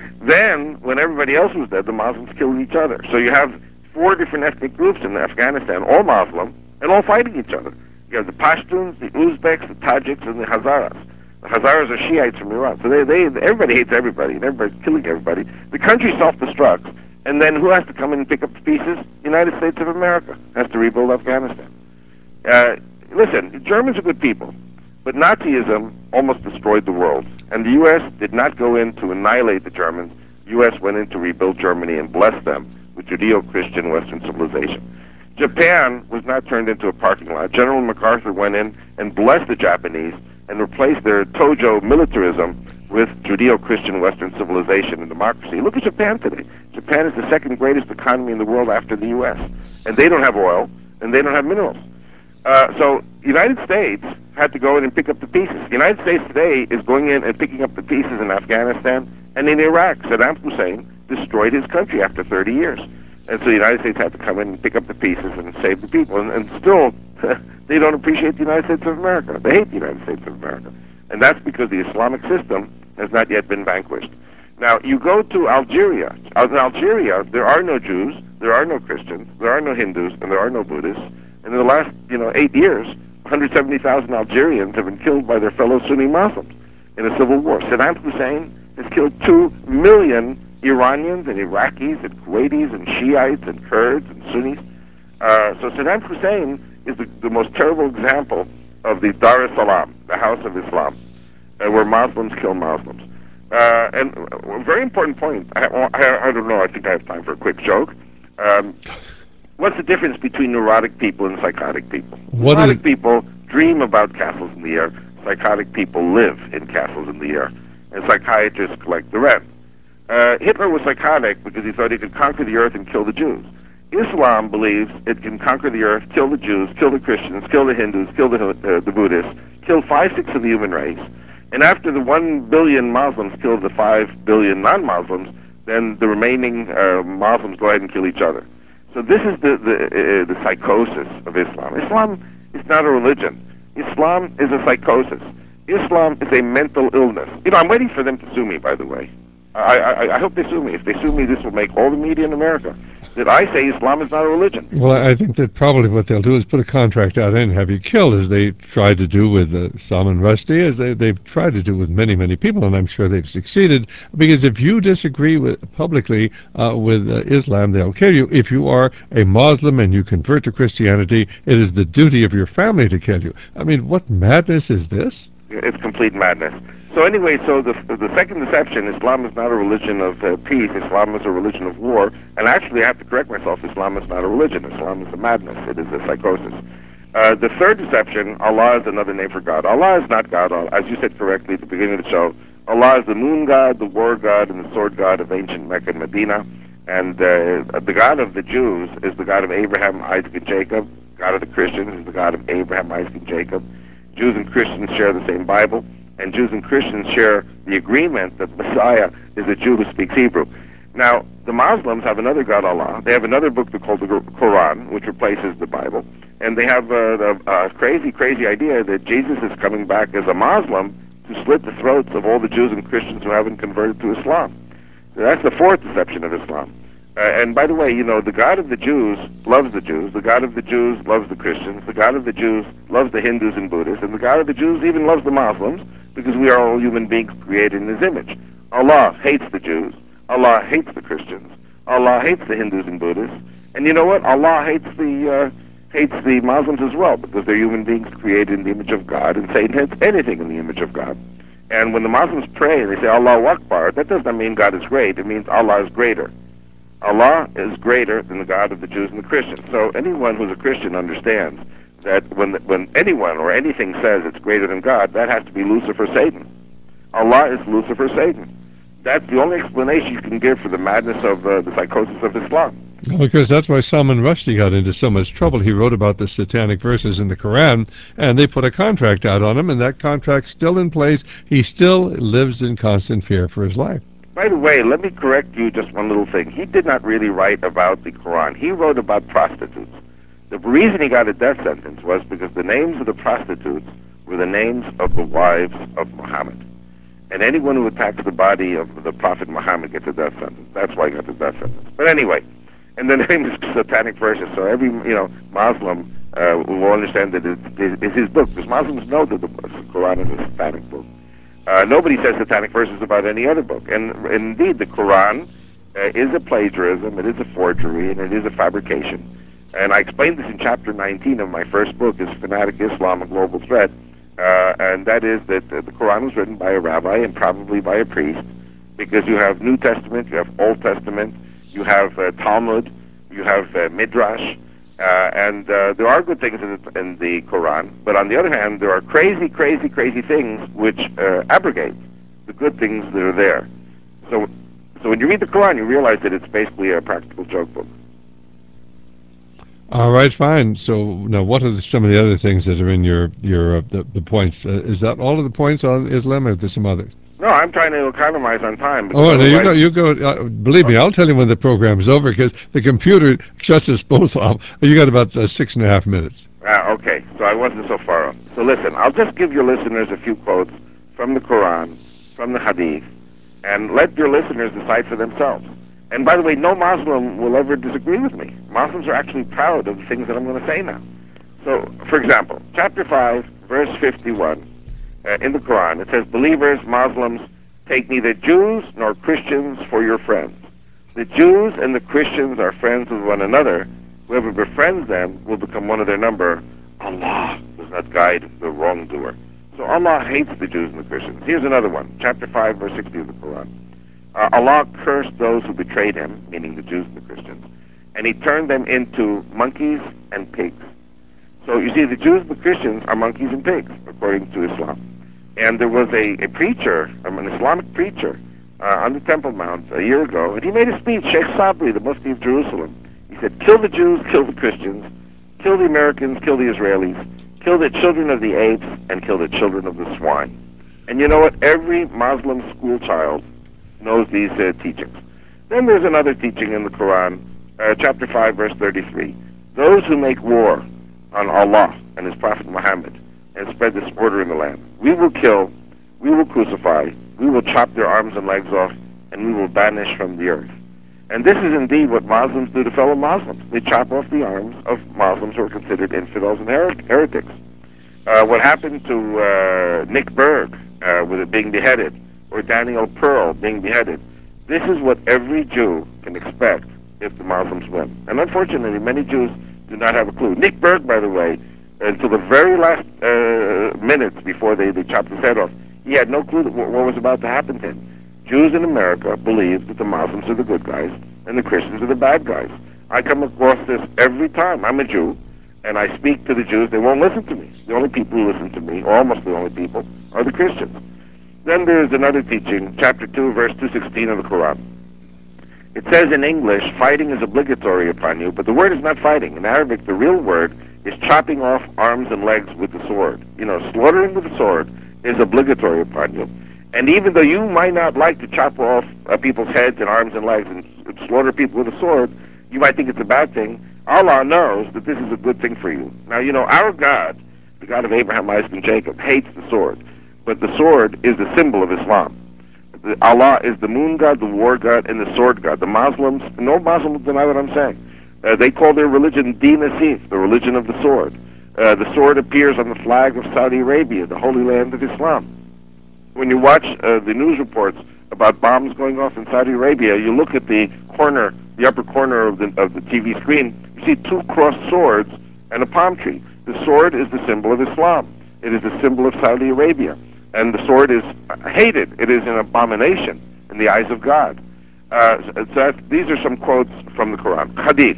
B: Then, when everybody else was dead, the Muslims killed each other. So you have four different ethnic groups in Afghanistan, all Muslim, and all fighting each other. You have the Pashtuns, the Uzbeks, the Tajiks, and the Hazaras. The Hazaras are Shiites from Iran. So they, they, everybody hates everybody, and everybody's killing everybody. The country self-destructs, and then who has to come in and pick up the pieces? The United States of America has to rebuild Afghanistan. Uh, listen, the Germans are good people, but Nazism almost destroyed the world. And the U S did not go in to annihilate the Germans. The U S went in to rebuild Germany and bless them with Judeo-Christian Western civilization. Japan was not turned into a parking lot. General MacArthur went in and blessed the Japanese and replaced their Tojo militarism with Judeo-Christian Western civilization and democracy. Look at Japan today. Japan is the second greatest economy in the world after the U S. And they don't have oil, and they don't have minerals. Uh, so the United States had to go in and pick up the pieces. The United States today is going in and picking up the pieces in Afghanistan and in Iraq. Saddam Hussein destroyed his country after thirty years. And so the United States had to come in and pick up the pieces and save the people. And, and still, they don't appreciate the United States of America. They hate the United States of America. And that's because the Islamic system has not yet been vanquished. Now, you go to Algeria. In Algeria, there are no Jews, there are no Christians, there are no Hindus, and there are no Buddhists. And in the last, you know, eight years, one hundred seventy thousand Algerians have been killed by their fellow Sunni Muslims in a civil war. Saddam Hussein has killed two million Iranians and Iraqis and Kuwaitis and Shiites and Kurds and Sunnis. Uh, so Saddam Hussein is the, the most terrible example of the Dar es Salaam, the house of Islam, uh, where Muslims kill Muslims. Uh, and a very important point, I, I, I don't know, I think I have time for a quick joke. Um, what's the difference between neurotic people and psychotic people?
A: What
B: neurotic
A: is...
B: people dream about castles in the air. Psychotic people live in castles in the air. And psychiatrists collect the rent. Uh, Hitler was psychotic because he thought he could conquer the earth and kill the Jews. Islam believes it can conquer the earth, kill the Jews, kill the Christians, kill the Hindus, kill the, uh, the Buddhists, kill five-sixths of the human race. And after the one billion Muslims kill the five billion non-Muslims, then the remaining uh, Muslims go ahead and kill each other. So this is the the, uh, the psychosis of Islam. Islam is not a religion. Islam is a psychosis. Islam is a mental illness. You know, I'm waiting for them to sue me, by the way. I, I, I hope they sue me. If they sue me, this will make all the media in America. that I say Islam is not a religion.
A: Well, I think that probably what they'll do is put a contract out and have you killed, as they tried to do with uh, Salman Rushdie, as they, they've tried to do with many, many people, and I'm sure they've succeeded. Because if you disagree with publicly uh, with uh, Islam, they'll kill you. If you are a Muslim and you convert to Christianity, it is the duty of your family to kill you. I mean, what madness is this?
B: It's complete madness. So anyway, so the the second deception, Islam is not a religion of uh, peace. Islam is a religion of war. And actually, I have to correct myself. Islam is not a religion. Islam is a madness. It is a psychosis. Uh, the third deception, Allah is another name for God. Allah is not God. As you said correctly at the beginning of the show, Allah is the moon god, the war god, and the sword god of ancient Mecca and Medina. And uh, the God of the Jews is the God of Abraham, Isaac, and Jacob. God of the Christians is the God of Abraham, Isaac, and Jacob. Jews and Christians share the same Bible. And Jews and Christians share the agreement that Messiah is a Jew who speaks Hebrew. Now, the Muslims have another God, Allah. They have another book called the Quran, which replaces the Bible. And they have a, a, a crazy, crazy idea that Jesus is coming back as a Muslim to slit the throats of all the Jews and Christians who haven't converted to Islam. So that's the fourth deception of Islam. Uh, and by the way, you know, the God of the Jews loves the Jews. The God of the Jews loves the Christians. The God of the Jews loves the Hindus and Buddhists. And the God of the Jews even loves the Muslims, because we are all human beings created in His image. Allah hates the Jews. Allah hates the Christians. Allah hates the Hindus and Buddhists. And you know what? Allah hates the uh, hates the Muslims as well, because they're human beings created in the image of God, and Satan hates anything in the image of God. And when the Muslims pray and they say Allahu Akbar, that does not mean God is great. It means Allah is greater. Allah is greater than the God of the Jews and the Christians. So anyone who's a Christian understands that when when anyone or anything says it's greater than God, that has to be Lucifer, Satan. Allah is Lucifer, Satan. That's the only explanation you can give for the madness of uh, the psychosis of Islam.
A: Because that's why Salman Rushdie got into so much trouble. He wrote about the satanic verses in the Quran, and they put a contract out on him, and that contract's still in place. He still lives in constant fear for his life.
B: By the way, let me correct you just one little thing. He did not really write about the Quran. He wrote about prostitutes. The reason he got a death sentence was because the names of the prostitutes were the names of the wives of Muhammad. And anyone who attacks the body of the Prophet Muhammad gets a death sentence. That's why he got the death sentence. But anyway, and the name is satanic verses. So every, you know, Muslim uh, will understand that it's, it's his book. Because Muslims know that the Quran is a satanic book. Uh, nobody says satanic verses about any other book. And, and indeed, the Quran uh, is a plagiarism, it is a forgery, and it is a fabrication. And I explained this in chapter nineteen of my first book, is Fanatic Islam, a Global Threat. Uh, and that is that uh, the Quran was written by a rabbi and probably by a priest, because you have New Testament, you have Old Testament, you have uh, Talmud, you have uh, Midrash, uh, and uh, there are good things in the, in the Quran, but on the other hand, there are crazy, crazy, crazy things which uh, abrogate the good things that are there. So, so when you read the Quran, you realize that it's basically a practical joke book.
A: All right, fine. So now, what are the, some of the other things that are in your your uh, the, the points? Uh, is that all of the points on Islam, or are there some others?
B: No, I'm trying to economize on time.
A: Oh, no, you go. You go. Uh, believe me, I'll tell you when the program's over, because the computer shuts us both off. You got about uh, six and a half minutes.
B: Ah, okay. So I wasn't so far off. So listen, I'll just give your listeners a few quotes from the Quran, from the Hadith, and let your listeners decide for themselves. And by the way, no Muslim will ever disagree with me. Muslims are actually proud of the things that I'm going to say now. So, for example, chapter five, verse fifty-one, uh, in the Quran, it says, "Believers, Muslims, take neither Jews nor Christians for your friends. The Jews and the Christians are friends with one another. Whoever befriends them will become one of their number. Allah does not guide the wrongdoer." So Allah hates the Jews and the Christians. Here's another one, chapter five, verse sixty of the Quran. Uh, Allah cursed those who betrayed Him, meaning the Jews and the Christians, and He turned them into monkeys and pigs. So you see, the Jews and the Christians are monkeys and pigs, according to Islam. And there was a, a preacher, um, an Islamic preacher, uh, on the Temple Mount a year ago, and he made a speech, Sheikh Sabri, the Mufti of Jerusalem. He said, kill the Jews, kill the Christians, kill the Americans, kill the Israelis, kill the children of the apes, and kill the children of the swine. And you know what? Every Muslim school child knows these uh, teachings. Then there's another teaching in the Quran, uh, chapter five, verse thirty-three. Those who make war on Allah and His Prophet Muhammad and spread disorder in the land, we will kill, we will crucify, we will chop their arms and legs off, and we will banish from the earth. And this is indeed what Muslims do to fellow Muslims. They chop off the arms of Muslims who are considered infidels and her- heretics. Uh, what happened to uh, Nick Berg uh, with it being beheaded, or Daniel Pearl being beheaded, this is what every Jew can expect if the Muslims win. And unfortunately, many Jews do not have a clue. Nick Berg, by the way, until the very last uh, minutes before they, they chopped his head off, he had no clue that what, what was about to happen to him. Jews in America believe that the Muslims are the good guys and the Christians are the bad guys. I come across this every time. I'm a Jew, and I speak to the Jews. They won't listen to me. The only people who listen to me, or almost the only people, are the Christians. Then there's another teaching, chapter two, verse two sixteen of the Quran. It says in English, fighting is obligatory upon you, but the word is not fighting. In Arabic, the real word is chopping off arms and legs with the sword. You know, slaughtering with the sword is obligatory upon you. And even though you might not like to chop off uh, people's heads and arms and legs and s- slaughter people with a sword, you might think it's a bad thing. Allah knows that this is a good thing for you. Now, you know, our God, the God of Abraham, Isaac, and Jacob, hates the sword. But the sword is the symbol of Islam. The, Allah is the moon god, the war god, and the sword god. The Muslims, no Muslim will deny what I'm saying. Uh, they call their religion Din Asif, the religion of the sword. Uh, the sword appears on the flag of Saudi Arabia, the holy land of Islam. When you watch uh, the news reports about bombs going off in Saudi Arabia, you look at the corner, the upper corner of the, of the T V screen, you see two crossed swords and a palm tree. The sword is the symbol of Islam. It is the symbol of Saudi Arabia. And the sword is hated. It is an abomination in the eyes of God. Uh, so that, these are some quotes from the Quran. Hadith.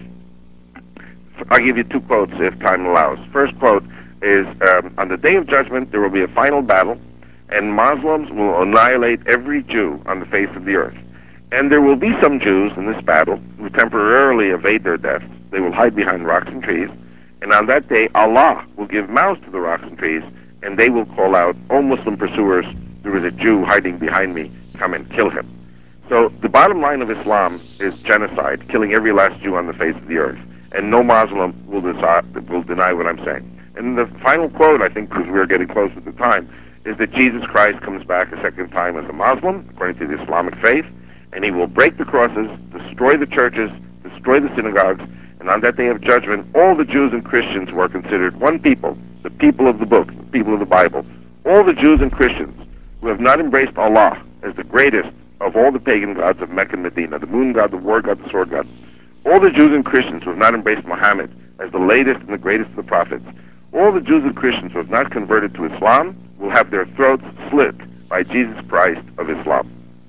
B: I'll give you two quotes if time allows. First quote is, um, on the day of judgment there will be a final battle, and Muslims will annihilate every Jew on the face of the earth. And there will be some Jews in this battle who temporarily evade their deaths. They will hide behind rocks and trees. And on that day, Allah will give mouths to the rocks and trees, and they will call out, "O Muslim pursuers, there is a Jew hiding behind me. Come and kill him." So the bottom line of Islam is genocide, killing every last Jew on the face of the earth. And no Muslim will, decide, will deny what I'm saying. And the final quote, I think, because we're getting close at the time, is that Jesus Christ comes back a second time as a Muslim, according to the Islamic faith, and he will break the crosses, destroy the churches, destroy the synagogues, and on that day of judgment, all the Jews and Christians who are considered one people, the people of the book, the people of the Bible, all the Jews and Christians who have not embraced Allah as the greatest of all the pagan gods of Mecca and Medina, the moon god, the war god, the sword god, all the Jews and Christians who have not embraced Muhammad as the latest and the greatest of the prophets, all the Jews and Christians who have not converted to Islam will have their throats slit by Jesus Christ of Islam.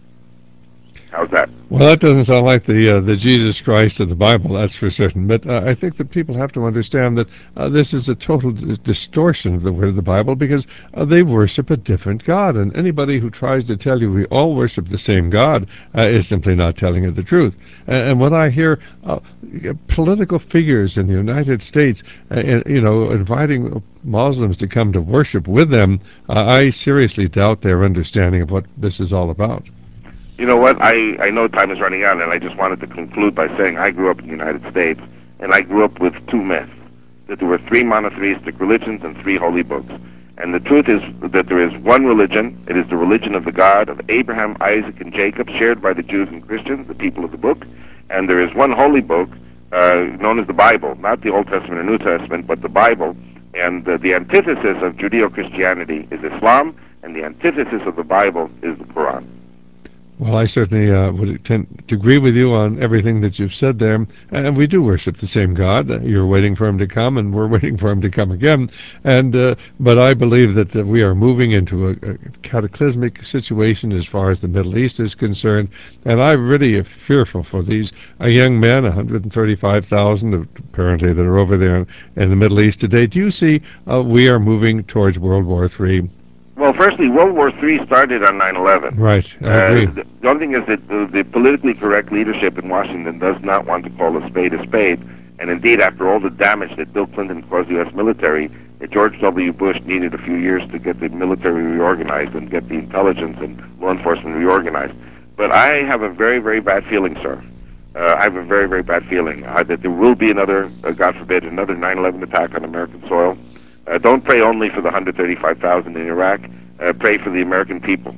B: How's that?
A: Well, that doesn't sound like the uh, the Jesus Christ of the Bible, that's for certain. But uh, I think that people have to understand that uh, this is a total d- distortion of the word of the Bible, because uh, they worship a different God. And anybody who tries to tell you we all worship the same God uh, is simply not telling you the truth. And, and when I hear uh, political figures in the United States, uh, you know, inviting Muslims to come to worship with them, uh, I seriously doubt their understanding of what this is all about.
B: You know what? I, I know time is running out, and I just wanted to conclude by saying I grew up in the United States, and I grew up with two myths, that there were three monotheistic religions and three holy books. And the truth is that there is one religion. It is the religion of the God of Abraham, Isaac, and Jacob, shared by the Jews and Christians, the people of the book. And there is one holy book, uh, known as the Bible, not the Old Testament or New Testament, but the Bible. And uh, the antithesis of Judeo-Christianity is Islam, and the antithesis of the Bible is the Quran.
A: Well, I certainly uh, would tend to agree with you on everything that you've said there. And we do worship the same God. You're waiting for him to come, and we're waiting for him to come again. And uh, but I believe that, that we are moving into a, a cataclysmic situation as far as the Middle East is concerned. And I'm really fearful for these uh, young men, one hundred thirty-five thousand apparently, that are over there in, in the Middle East today. Do you see uh, we are moving towards World War Three?
B: Well, firstly, World War Three started on nine eleven.
A: Right, I agree.
B: Uh, the, the only thing is that the, the politically correct leadership in Washington does not want to call a spade a spade. And indeed, after all the damage that Bill Clinton caused the U S military, uh, George W. Bush needed a few years to get the military reorganized and get the intelligence and law enforcement reorganized. But I have a very, very bad feeling, sir. Uh, I have a very, very bad feeling uh, that there will be another, uh, God forbid, another nine eleven attack on American soil. Uh, don't pray only for the one hundred thirty-five thousand in Iraq. Uh, pray for the American people.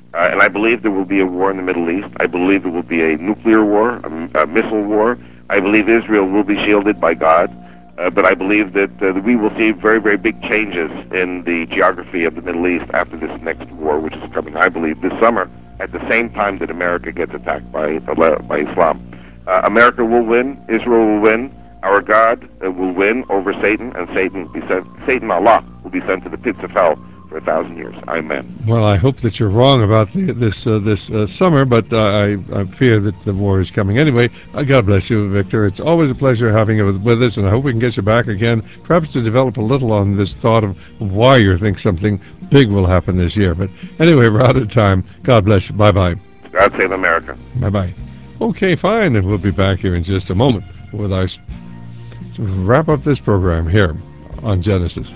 B: Uh, and I believe there will be a war in the Middle East. I believe there will be a nuclear war, a, a missile war. I believe Israel will be shielded by God. Uh, but I believe that uh, we will see very, very big changes in the geography of the Middle East after this next war, which is coming, I believe, this summer, at the same time that America gets attacked by, by Islam. Uh, America will win. Israel will win. Our God uh, will win over Satan, and Satan will be sent, Satan, Allah, will be sent to the pits of hell for a thousand years. Amen.
A: Well, I hope that you're wrong about the, this uh, this uh, summer, but uh, I, I fear that the war is coming anyway. Uh, God bless you, Victor. It's always a pleasure having you with, with us, and I hope we can get you back again, perhaps to develop a little on this thought of why you think something big will happen this year. But anyway, we're out of time. God bless you. Bye-bye.
B: God save America.
A: Bye-bye. Okay, fine, and we'll be back here in just a moment with our wrap up this program here on Genesis.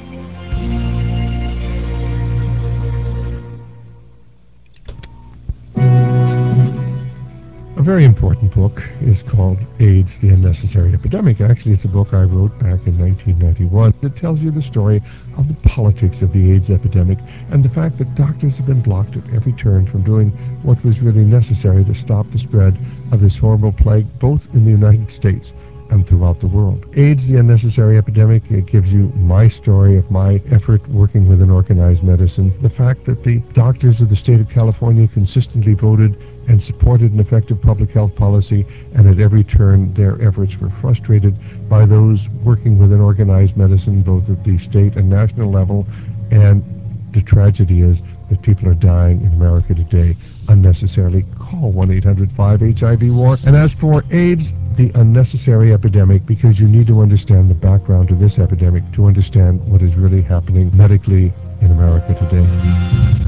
A: A very important book is called AIDS, the Unnecessary Epidemic. Actually, it's a book I wrote back in nineteen ninety-one. It tells you the story of the politics of the AIDS epidemic and the fact that doctors have been blocked at every turn from doing what was really necessary to stop the spread of this horrible plague, both in the United States and throughout the world. AIDS, the Unnecessary Epidemic, it gives you my story of my effort working within organized medicine. The fact that the doctors of the state of California consistently voted and supported an effective public health policy, and at every turn their efforts were frustrated by those working within organized medicine, both at the state and national level. And the tragedy is that people are dying in America today unnecessarily. Call one eight hundred five H I V war and ask for AIDS, the Unnecessary Epidemic, because you need to understand the background to this epidemic to understand what is really happening medically in America today.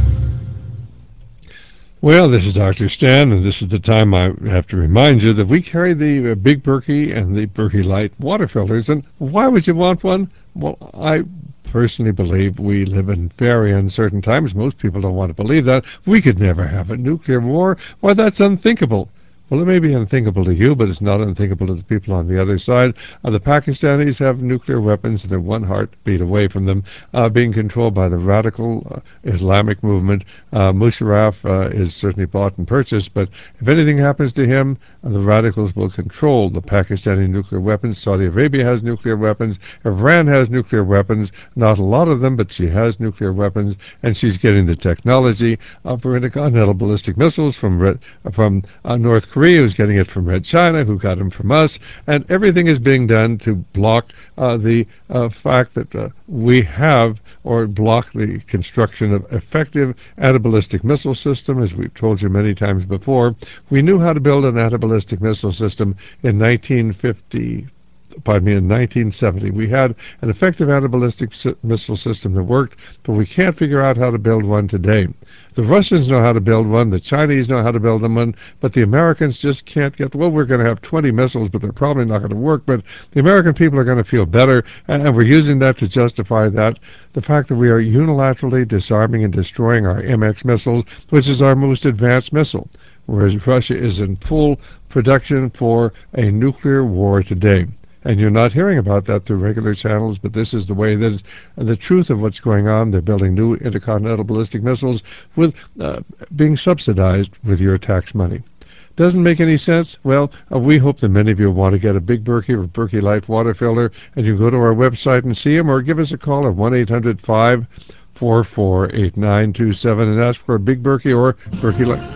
A: Well, this is Doctor Stan, and this is the time I have to remind you that we carry the uh, Big Berkey and the Berkey Light water filters. And why would you want one? Well, I personally believe we live in very uncertain times. Most people don't want to believe that. We could never have a nuclear war. Why, that's unthinkable. Well, it may be unthinkable to you, but it's not unthinkable to the people on the other side. Uh, the Pakistanis have nuclear weapons, and they're one heartbeat away from them uh, being controlled by the radical uh, Islamic movement. Uh, Musharraf uh, is certainly bought and purchased, but if anything happens to him, uh, the radicals will control the Pakistani nuclear weapons. Saudi Arabia has nuclear weapons. Iran has nuclear weapons. Not a lot of them, but she has nuclear weapons, and she's getting the technology uh, for intercontinental ballistic missiles from, Red, uh, from uh, North Korea. Korea, who's getting it from Red China, who got them from us, and everything is being done to block uh, the uh, fact that uh, we have, or block the construction of effective anti-ballistic missile system. As we've told you many times before, we knew how to build an anti-ballistic missile system in nineteen fifty. Pardon me, in nineteen seventy. We had an effective anti-ballistic missile system that worked, but we can't figure out how to build one today. The Russians know how to build one, the Chinese know how to build one, but the Americans just can't get, well, we're going to have twenty missiles, but they're probably not going to work, but the American people are going to feel better, and we're using that to justify that. The fact that we are unilaterally disarming and destroying our M X missiles, which is our most advanced missile, whereas Russia is in full production for a nuclear war today. And you're not hearing about that through regular channels, but this is the way that the truth of what's going on. They're building new intercontinental ballistic missiles with uh, being subsidized with your tax money. Doesn't make any sense? Well, uh, we hope that many of you want to get a Big Berkey or Berkey Light water filter, and you go to our website and see them, or give us a call at one eight hundred five four four eight nine two seven and ask for a Big Berkey or Berkey Light.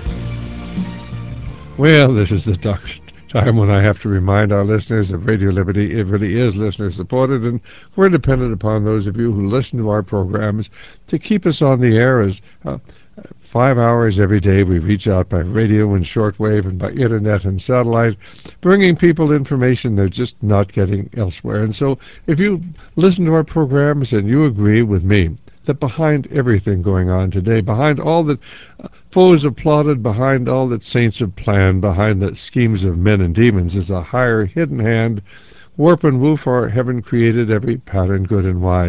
A: Well, this is the doctor. Time when I have to remind our listeners that Radio Liberty, it really is listener-supported, and we're dependent upon those of you who listen to our programs to keep us on the air. As uh, five hours every day we reach out by radio and shortwave and by internet and satellite, bringing people information they're just not getting elsewhere. And so if you listen to our programs and you agree with me that behind everything going on today, behind all that uh, foes have plotted, behind all that saints have planned, behind the schemes of men and demons is a higher hidden hand. Warp and woof our heaven created every pattern good and wise.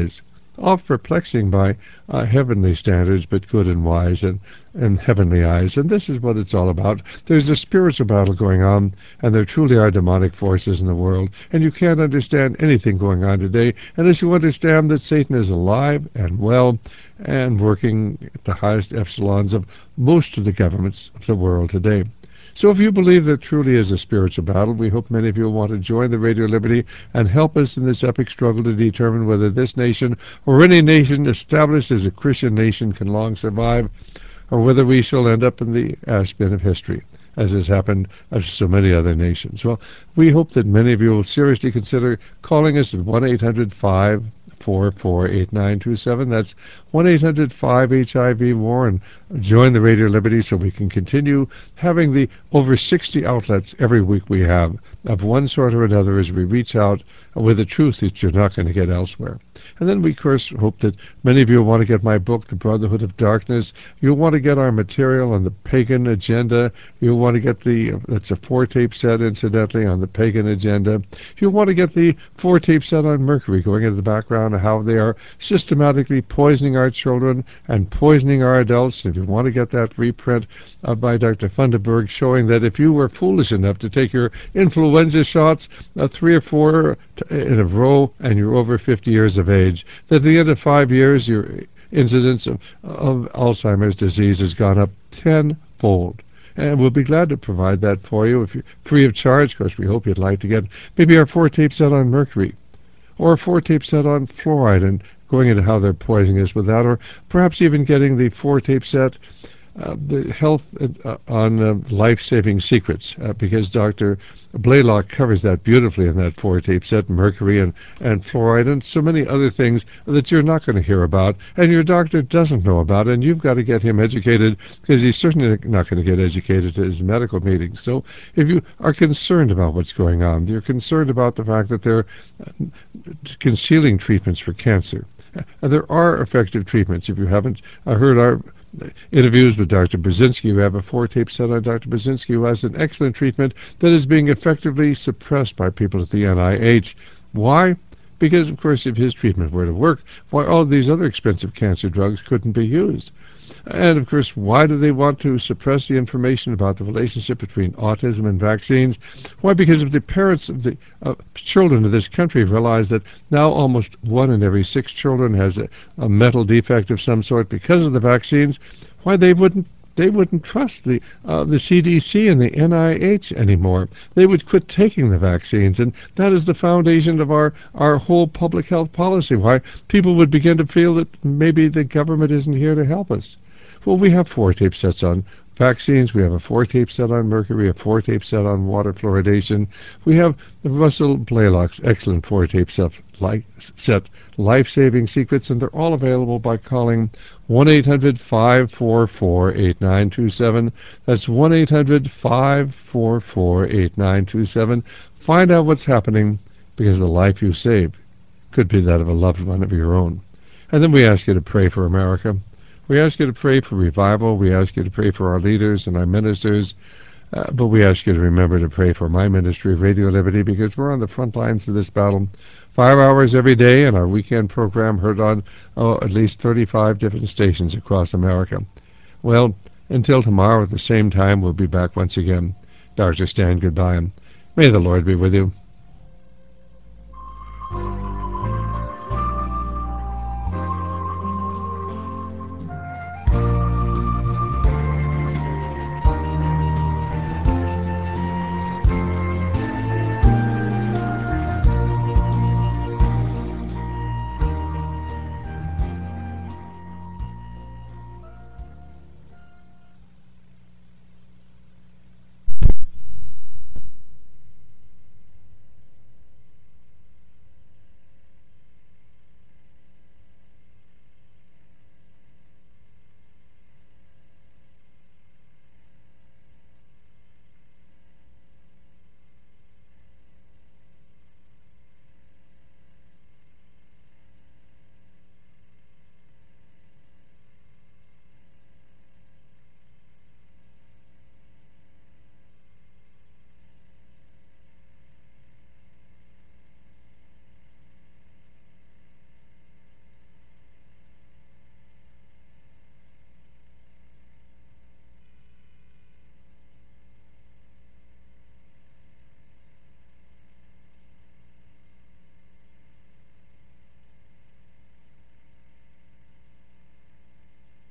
A: oft perplexing by uh, heavenly standards, but good and wise and, and heavenly eyes. And this is what it's all about. There's a spiritual battle going on, and there truly are demonic forces in the world, and you can't understand anything going on today unless you understand that Satan is alive and well and working at the highest echelons of most of the governments of the world today. So if you believe there truly is a spiritual battle, we hope many of you will want to join the Radio Liberty and help us in this epic struggle to determine whether this nation or any nation established as a Christian nation can long survive, or whether we shall end up in the ash bin of history, as has happened to so many other nations. Well, we hope that many of you will seriously consider calling us at one eight hundred five four four eight nine two seven. That's one eight hundred five H I V war, and join the Radio Liberty so we can continue having the over sixty outlets every week we have of one sort or another as we reach out with the truth that you're not going to get elsewhere. And then we, of course, hope that many of you will want to get my book, The Brotherhood of Darkness. You'll want to get our material on the pagan agenda. You'll want to get the, that's a four-tape set, incidentally, on the pagan agenda. You'll want to get the four-tape set on Mercury, going into the background of how they are systematically poisoning our children and poisoning our adults. And if you want to get that reprint uh, by Doctor Funderburg, showing that if you were foolish enough to take your influenza shots, uh, three or four t- in a row, and you're over fifty years of age, that at the end of five years, your incidence of, of Alzheimer's disease has gone up tenfold. And we'll be glad to provide that for you if you're free of charge. Of course, we hope you'd like to get maybe our four-tape set on mercury, or a four-tape set on fluoride, and going into how they're poisoning us with that, or perhaps even getting the four-tape set, uh, the health uh, on uh, life-saving secrets, uh, because Doctor Blaylock covers that beautifully in that four-tape set, mercury and, and fluoride, and so many other things that you're not going to hear about, and your doctor doesn't know about, and you've got to get him educated, because he's certainly not going to get educated at his medical meetings. So if you are concerned about what's going on, you're concerned about the fact that they're concealing treatments for cancer, uh, there are effective treatments. If you haven't uh, heard our interviews with Doctor Brzezinski, we have a four-tape set on Doctor Brzezinski, who has an excellent treatment that is being effectively suppressed by people at the N I H. Why? Because, of course, if his treatment were to work, why all these other expensive cancer drugs couldn't be used. And, of course, why do they want to suppress the information about the relationship between autism and vaccines? Why? Because if the parents of the uh, children of this country realize that now almost one in every six children has a, a mental defect of some sort because of the vaccines, why they wouldn't they wouldn't trust the uh, the C D C and the N I H anymore. They would quit taking the vaccines, and that is the foundation of our, our whole public health policy. Why people would begin to feel that maybe the government isn't here to help us. Well, we have four tape sets on vaccines. We have a four-tape set on mercury, a four-tape set on water fluoridation. We have Russell Blaylock's excellent four-tape set, like, set life-saving secrets, and they're all available by calling one eight hundred five four four eight nine two seven. That's one eight hundred five four four eight nine two seven. Find out what's happening, because the life you save could be that of a loved one of your own. And then we ask you to pray for America. We ask you to pray for revival. We ask you to pray for our leaders and our ministers. Uh, but we ask you to remember to pray for my ministry, Radio Liberty, because we're on the front lines of this battle. Five hours every day, and our weekend program heard on oh, at least thirty-five different stations across America. Well, until tomorrow at the same time, we'll be back once again. Doctor Stan, goodbye, and may the Lord be with you.